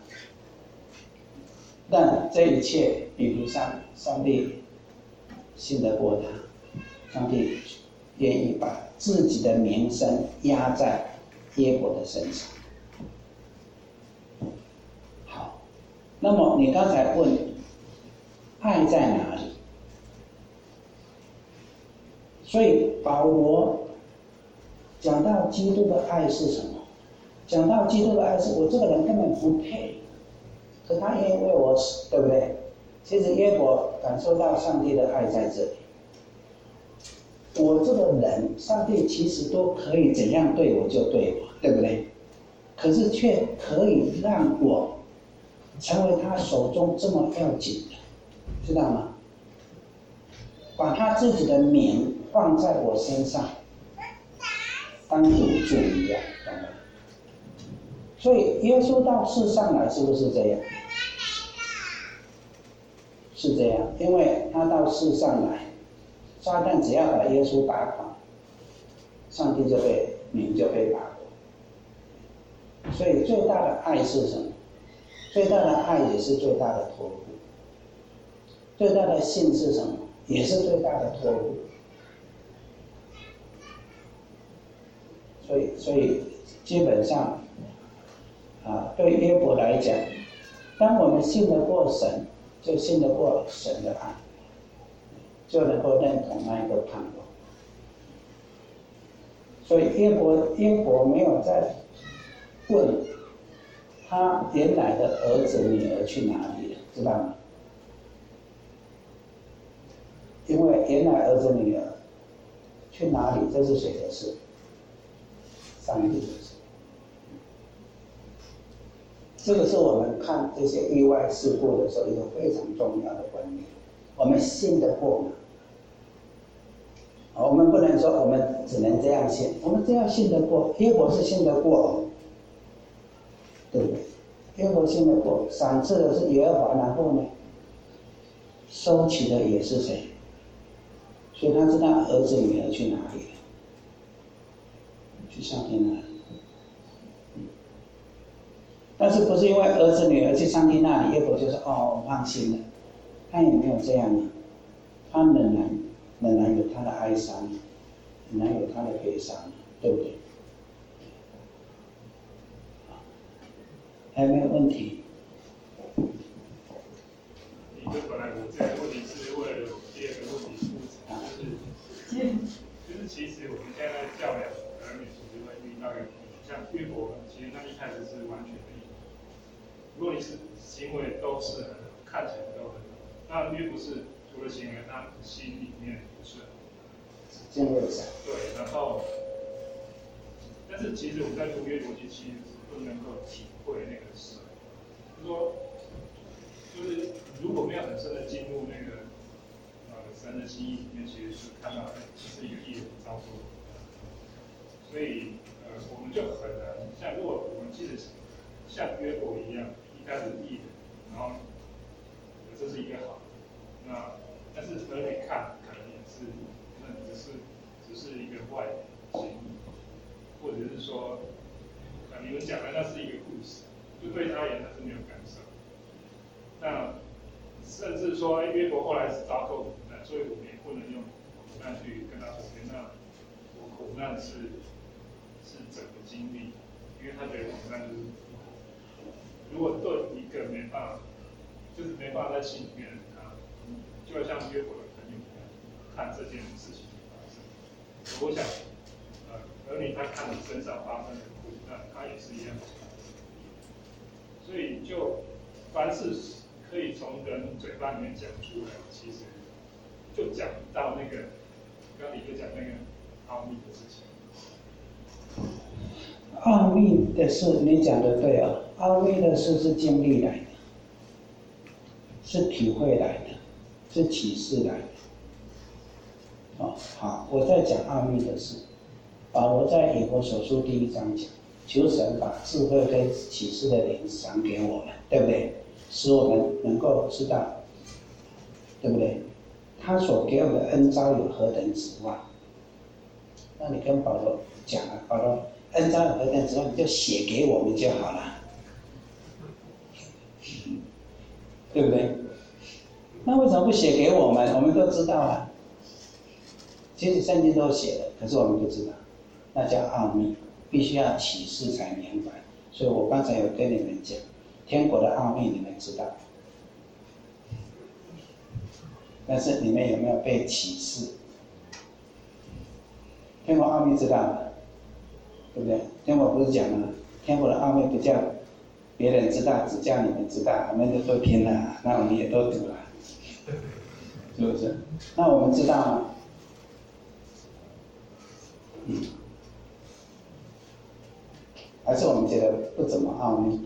但这一切比不上上帝信得过他，上帝愿意把自己的名声压在约伯的身上。好，那么你刚才问爱在哪里？所以保罗讲到基督的爱是什么？讲到基督的爱是我这个人根本不配，可他愿意为我死，对不对？其实约伯感受到上帝的爱在这里。我这个人，上帝其实都可以怎样对我就对我，对不对？可是却可以让我成为他手中这么要紧的，知道吗？把他自己的名放在我身上，当主主一样，懂吗？所以耶稣到世上来是不是这样？是这样，因为他到世上来，撒旦只要把耶稣打垮，上帝就被名就被打垮。所以最大的爱是什么？最大的爱也是最大的托付。最大的信是什么？也是最大的托付。所以，所以基本上，啊，对约伯来讲，当我们信得过神，就信得过神的爱，就能够认同那一个盼望。所以约伯约伯没有在问他原来的儿子女儿去哪里了，知道吗？因为原来儿子女儿去哪里，这是谁的事？上帝的事。这个是我们看这些意外事故的时候一个非常重要的观念。我们信得过吗？我们不能说我们只能这样信，我们这样信得过。约伯是信得过，对不对？约伯信得过，赏赐的是耶和华，然后呢，收取的也是谁？所以他知道儿子女儿去哪里了，去上天那里。但是不是因为儿子女儿去上帝那里，约伯就说哦，我放心了。他也没有这样啊，他仍然仍然有他的哀伤，仍然有他的悲伤，对不对？还有没有问题？ 你就本来我这个问题是为了第二个问题铺陈，就是就是其实我们现在在教养儿女，其实会遇到一个像约伯，其实他一开始是完全的。如果你是行为都是很好，看起来都很好，那约不是除了行为，他心里面不是很好。 敬畏神。 对，然后，但是其实我们在读约伯记，其实不能够体会那个神，就是说，就是如果没有很深的进入那个呃神的心意里面，其实是看到这是一个艺人遭受，所以呃我们就很难像如果我们记得像约伯一样。一开始义的，然后这是一个好，那但是儿女看可能也是，那只是只是一个坏的心意，或者是说，啊你们讲的那是一个故事，就对他而言他是没有感受。那甚至说，哎约伯后来是遭受苦难，所以我们也不能用苦难去跟他说，那我苦难是是整个经历，因为他觉得苦难就是。如果对一个没办法，就是没办法在心里面的他，就要像约伯的朋友一样，看这件事情发生。我想，呃，儿女他看你身上发生的苦难，他也是一样。 所以就凡是可以从人嘴巴里面讲出来，其实就讲到那个刚刚你就讲那个奥秘的事情。 奥秘的事，你讲的对啊，奥秘的事是经历来的，是体会来的，是启示来的。哦，好，我在讲奥秘的事。保罗在以弗所书第一章讲，求神把智慧跟启示的灵赏给我们，对不对？使我们能够知道，对不对？他所给我们的恩召有何等指望？那你跟保罗讲啊，保罗恩召有何等指望，你就写给我们就好了，对不对？那为什么不写给我们？我们都知道啊。其实圣经都写了，可是我们不知道，那叫奥秘，必须要启示才明白。所以我刚才有跟你们讲，天国的奥秘你们知道，但是你们有没有被启示？天国奥秘知道吗？对不对？天国不是讲了，天国的奥秘不叫别人知道，只叫你们知道，我们都听了，那我们也都读了，是不是？那我们知道吗？嗯，还是我们觉得不怎么奥秘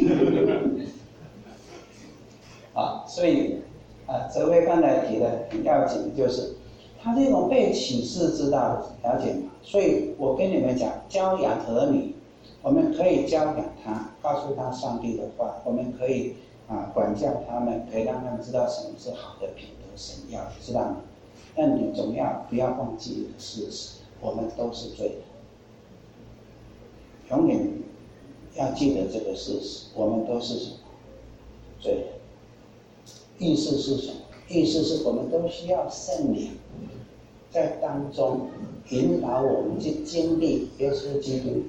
啊，所以啊，哲威刚才提的很要紧的就是，他这种被启示知道了解吗？所以我跟你们讲，教养儿女，我们可以教养他，告诉他上帝的话，我们可以啊管教他们，可以让他们知道什么是好的品德，神要知道吗？但你总要不要忘记一个事实，我们都是罪人。永远要记得这个事实，我们都是什么？罪人。意思是什么？意思是我们都需要圣灵在当中引导我们去经历耶稣基督。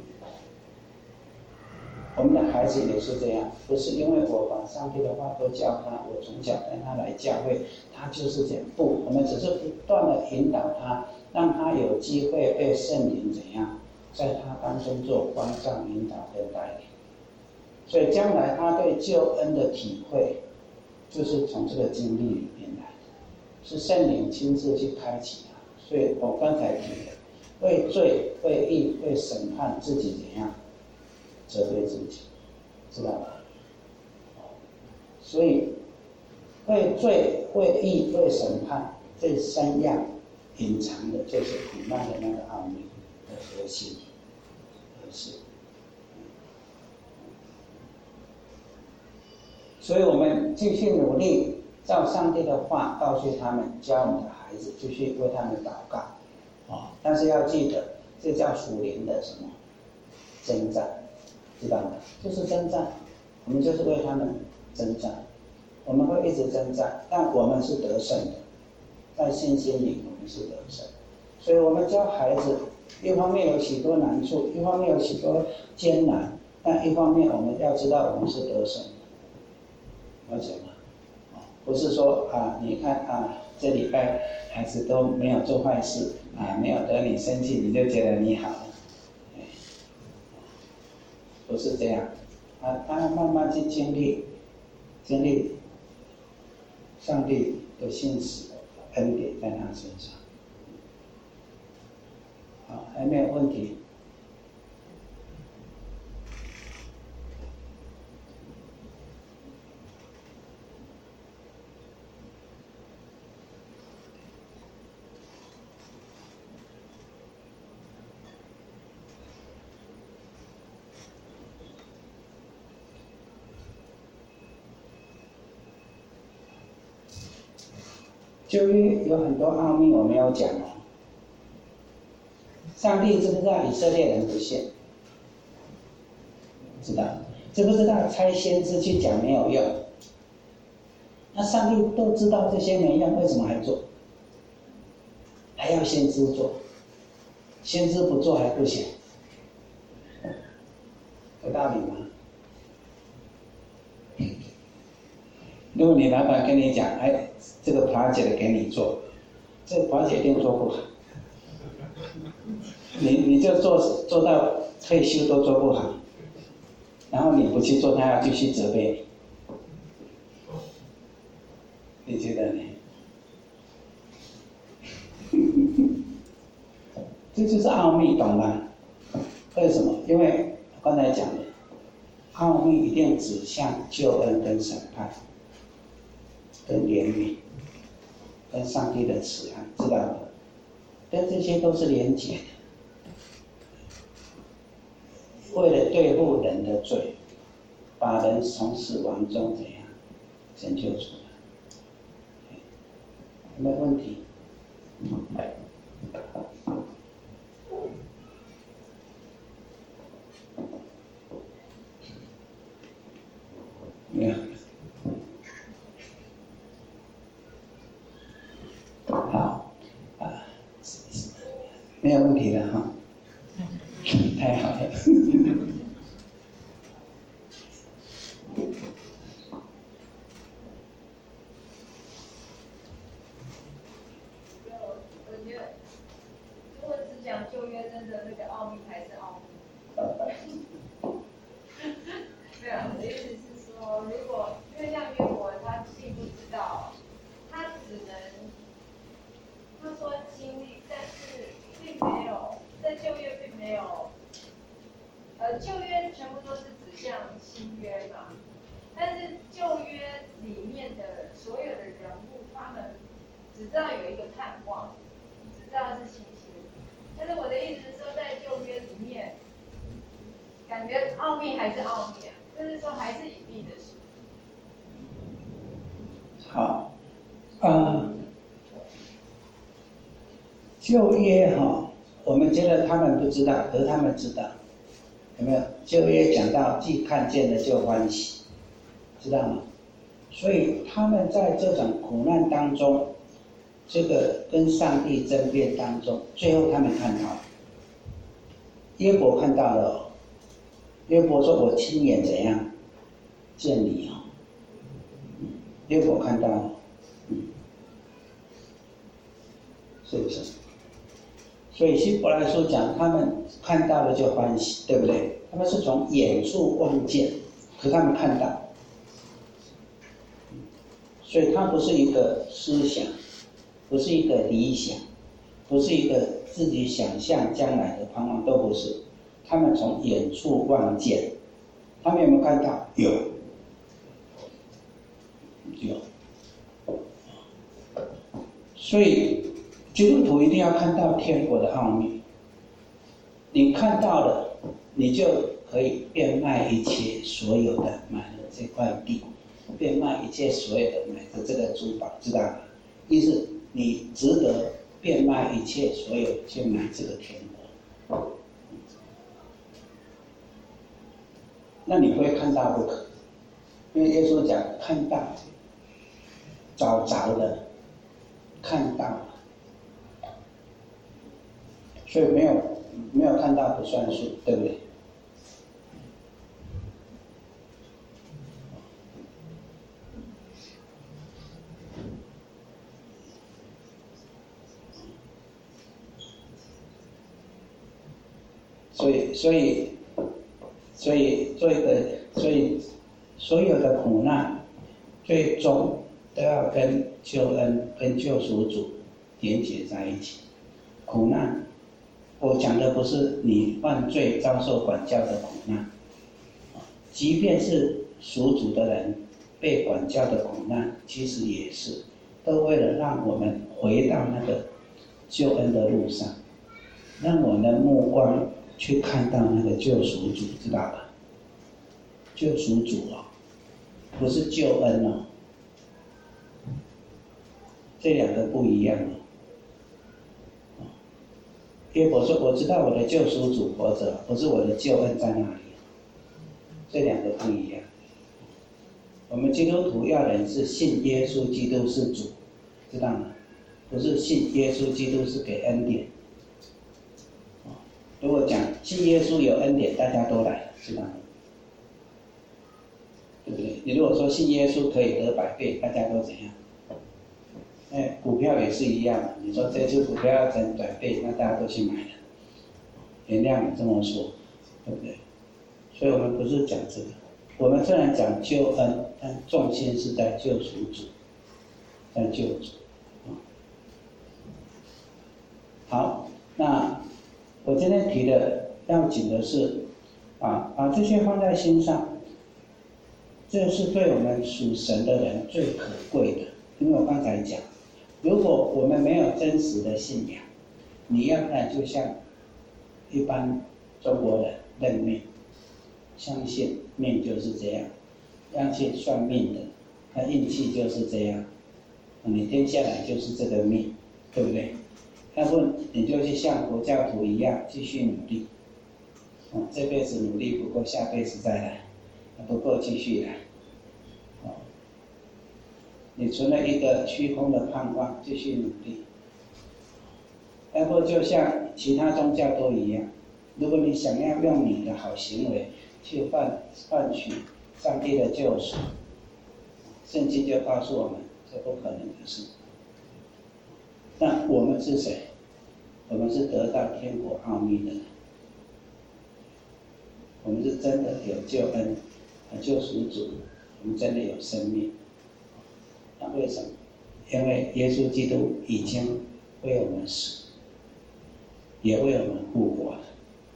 我们的孩子也是这样，不是因为我把上帝的话都教他，我从小带他来教会，他就是这样。不，我们只是不断的引导他，让他有机会被圣灵怎样，在他当中做关照、引导跟带领。所以将来他对救恩的体会，就是从这个经历里面来的，是圣灵亲自去开启他。所以我刚才提的，为罪、为义、为审判自己怎样责备自己，知道吧？所以为罪、为义、为审判这三样隐藏的就是苦难的那个奥秘的核心，核心。所以我们继续努力，照上帝的话告诉他们，教我们的孩子，继续为他们祷告，哦，但是要记得，这叫属灵的什么征战，知道吗？就是征战，我们就是为他们征战，我们会一直征战，但我们是得胜的，在信心里我们是得胜。所以我们教孩子，一方面有许多难处，一方面有许多艰难，但一方面我们要知道我们是得胜的。了解吗？不是说啊，你看啊，这礼拜孩子都没有做坏事啊，没有得你生气，你就觉得你好了，不是这样啊，他慢慢去经历，经历上帝的信实恩典在他身上。好，还没有问题？旧约有很多奥秘我没有讲哦。上帝知不知道以色列人不信？知道。知不知道差先知去讲没有用？那上帝都知道这些没用，为什么还做？还要先知做？先知不做还不行，有道理吗？如果你老板跟你讲，哎，这个project给你做，这个project一定做不好，你你就做做到退休都做不好， 然后你不去做，他要继续责备你，你觉得呢？这就是奥秘，懂吗？为什么？因为我刚才讲的，奥秘一定指向救恩跟审判，跟怜悯，跟上帝的慈爱，知道吗？跟这些都是连结的。为了对付人的罪，把人从死亡中怎样拯救出来？有没有问题？没有。好，啊，没有问题了哈。太好了。 旧约真的那个奥秘还是奥秘。没有，我的意思是说，如果因为像约伯他并不知道，他只能他说经历，但是并没有在旧约并没有，呃，旧约全部都是指向新约嘛，但是旧约里面的所有的人物，他们只知道有一个盼望，只知道是信心。但是我的意思是说，在旧约里面，感觉奥秘还是奥秘啊，就是说还是隐秘的事。 好，啊，旧约哈，我们觉得他们不知道，可是他们知道，有没有？旧约讲到既看见了就欢喜，知道吗？所以他们在这种苦难当中。这个跟上帝争辩当中，最后他们看到了，约伯看到了，约伯说：“我亲眼怎样见你哦。”约伯看到了，嗯，是不是？所以希伯来书讲，他们看到了就欢喜，对不对？他们是从远处望见，可他们看到，所以它不是一个思想。不是一个理想，不是一个自己想象将来的盼望，都不是。他们从远处望见，他们有没有看到？有，有。所以基督徒一定要看到天国的奥秘。你看到了，你就可以变卖一切所有的，买了这块地，变卖一切所有的，买的这个珠宝，知道吗？意思。你值得变卖一切所有去买这个天国，那你会看到不可，因为耶稣讲看到，找着的，看到了，所以没有没有看到不算数，对不对？所以，所以，所以做一个，所以所有的苦难，最终都要跟救恩、跟救赎主连结在一起。苦难，我讲的不是你犯罪遭受管教的苦难，即便是属主的人被管教的苦难，其实也是，都为了让我们回到那个救恩的路上，让我们的目光。去看到那个救赎主，知道吧？救赎主哦，不是救恩哦，这两个不一样哦。约伯说：“我知道我的救赎主活着，不是我的救恩在哪里。”这两个不一样。我们基督徒要人是信耶稣基督是主，知道吗？不是信耶稣基督是给恩典。如果讲信耶稣有恩典，大家都来，知道吗？对不对？你如果说信耶稣可以得百倍，大家都怎样？哎，股票也是一样的。你说这次股票要挣百倍，那大家都去买了。原谅你这么说，对不对？ 所以我们不是讲这个。我们虽然讲救恩，但重心是在救赎主，在救主。好，那我今天提的要紧的是，啊，把这些放在心上，这是对我们属神的人最可贵的。因为我刚才讲，如果我们没有真实的信仰，你要不然就像一般中国人认命，相信命就是这样，要去算命的，他运气就是这样，你天下来就是这个命，对不对？要不你就去像佛教徒一样继续努力，哦，这辈子努力不够，下辈子再来，不够继续来，哦，你存了一个虚空的盼望，继续努力。要不就像其他宗教都一样，如果你想要用你的好行为去换换取上帝的救赎，圣经就告诉我们，这不可能的事。那我们是谁？我们是得到天国奥秘的人，我们是真的有救恩、有救赎主，我们真的有生命。那为什么？因为耶稣基督已经为我们死，也为我们复活了。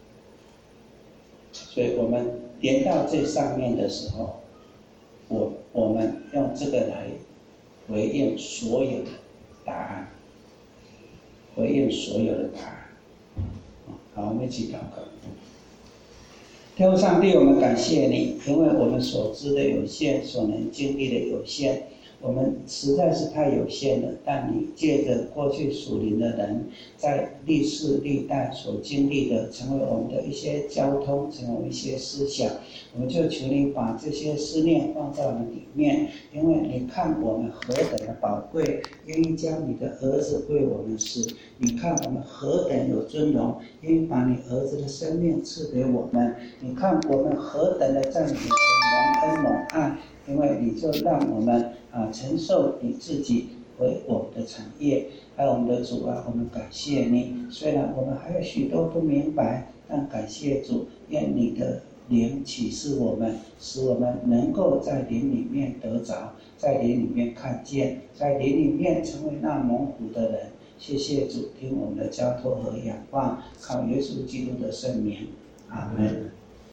所以我们连到最上面的时候，我我们用这个来回应所有的答案，回应所有的答案。好，我们一起祷告。天父上帝，我们感谢你，因为我们所知的有限，所能经历的有限，我们实在是太有限了。但你借着过去属灵的人，在历世历代所经历的，成为我们的一些交通，成为我们一些思想，我们就求你把这些思念放在我们里面，因为你看我们何等的宝贵，愿意将你的儿子为我们死。你看我们何等有尊荣，愿意把你儿子的生命赐给我们。你看我们何等的在你前蒙恩蒙爱，因为你就让我们啊承受你自己为我们的产业。还有我们的主啊，我们感谢你，虽然我们还有许多不明白，但感谢主，愿你的灵启示我们，使我们能够在灵里面得着，在灵里面看见，在灵里面成为那蒙福的人。谢谢主，听我们的交托和仰望，靠耶稣基督的圣名，阿门。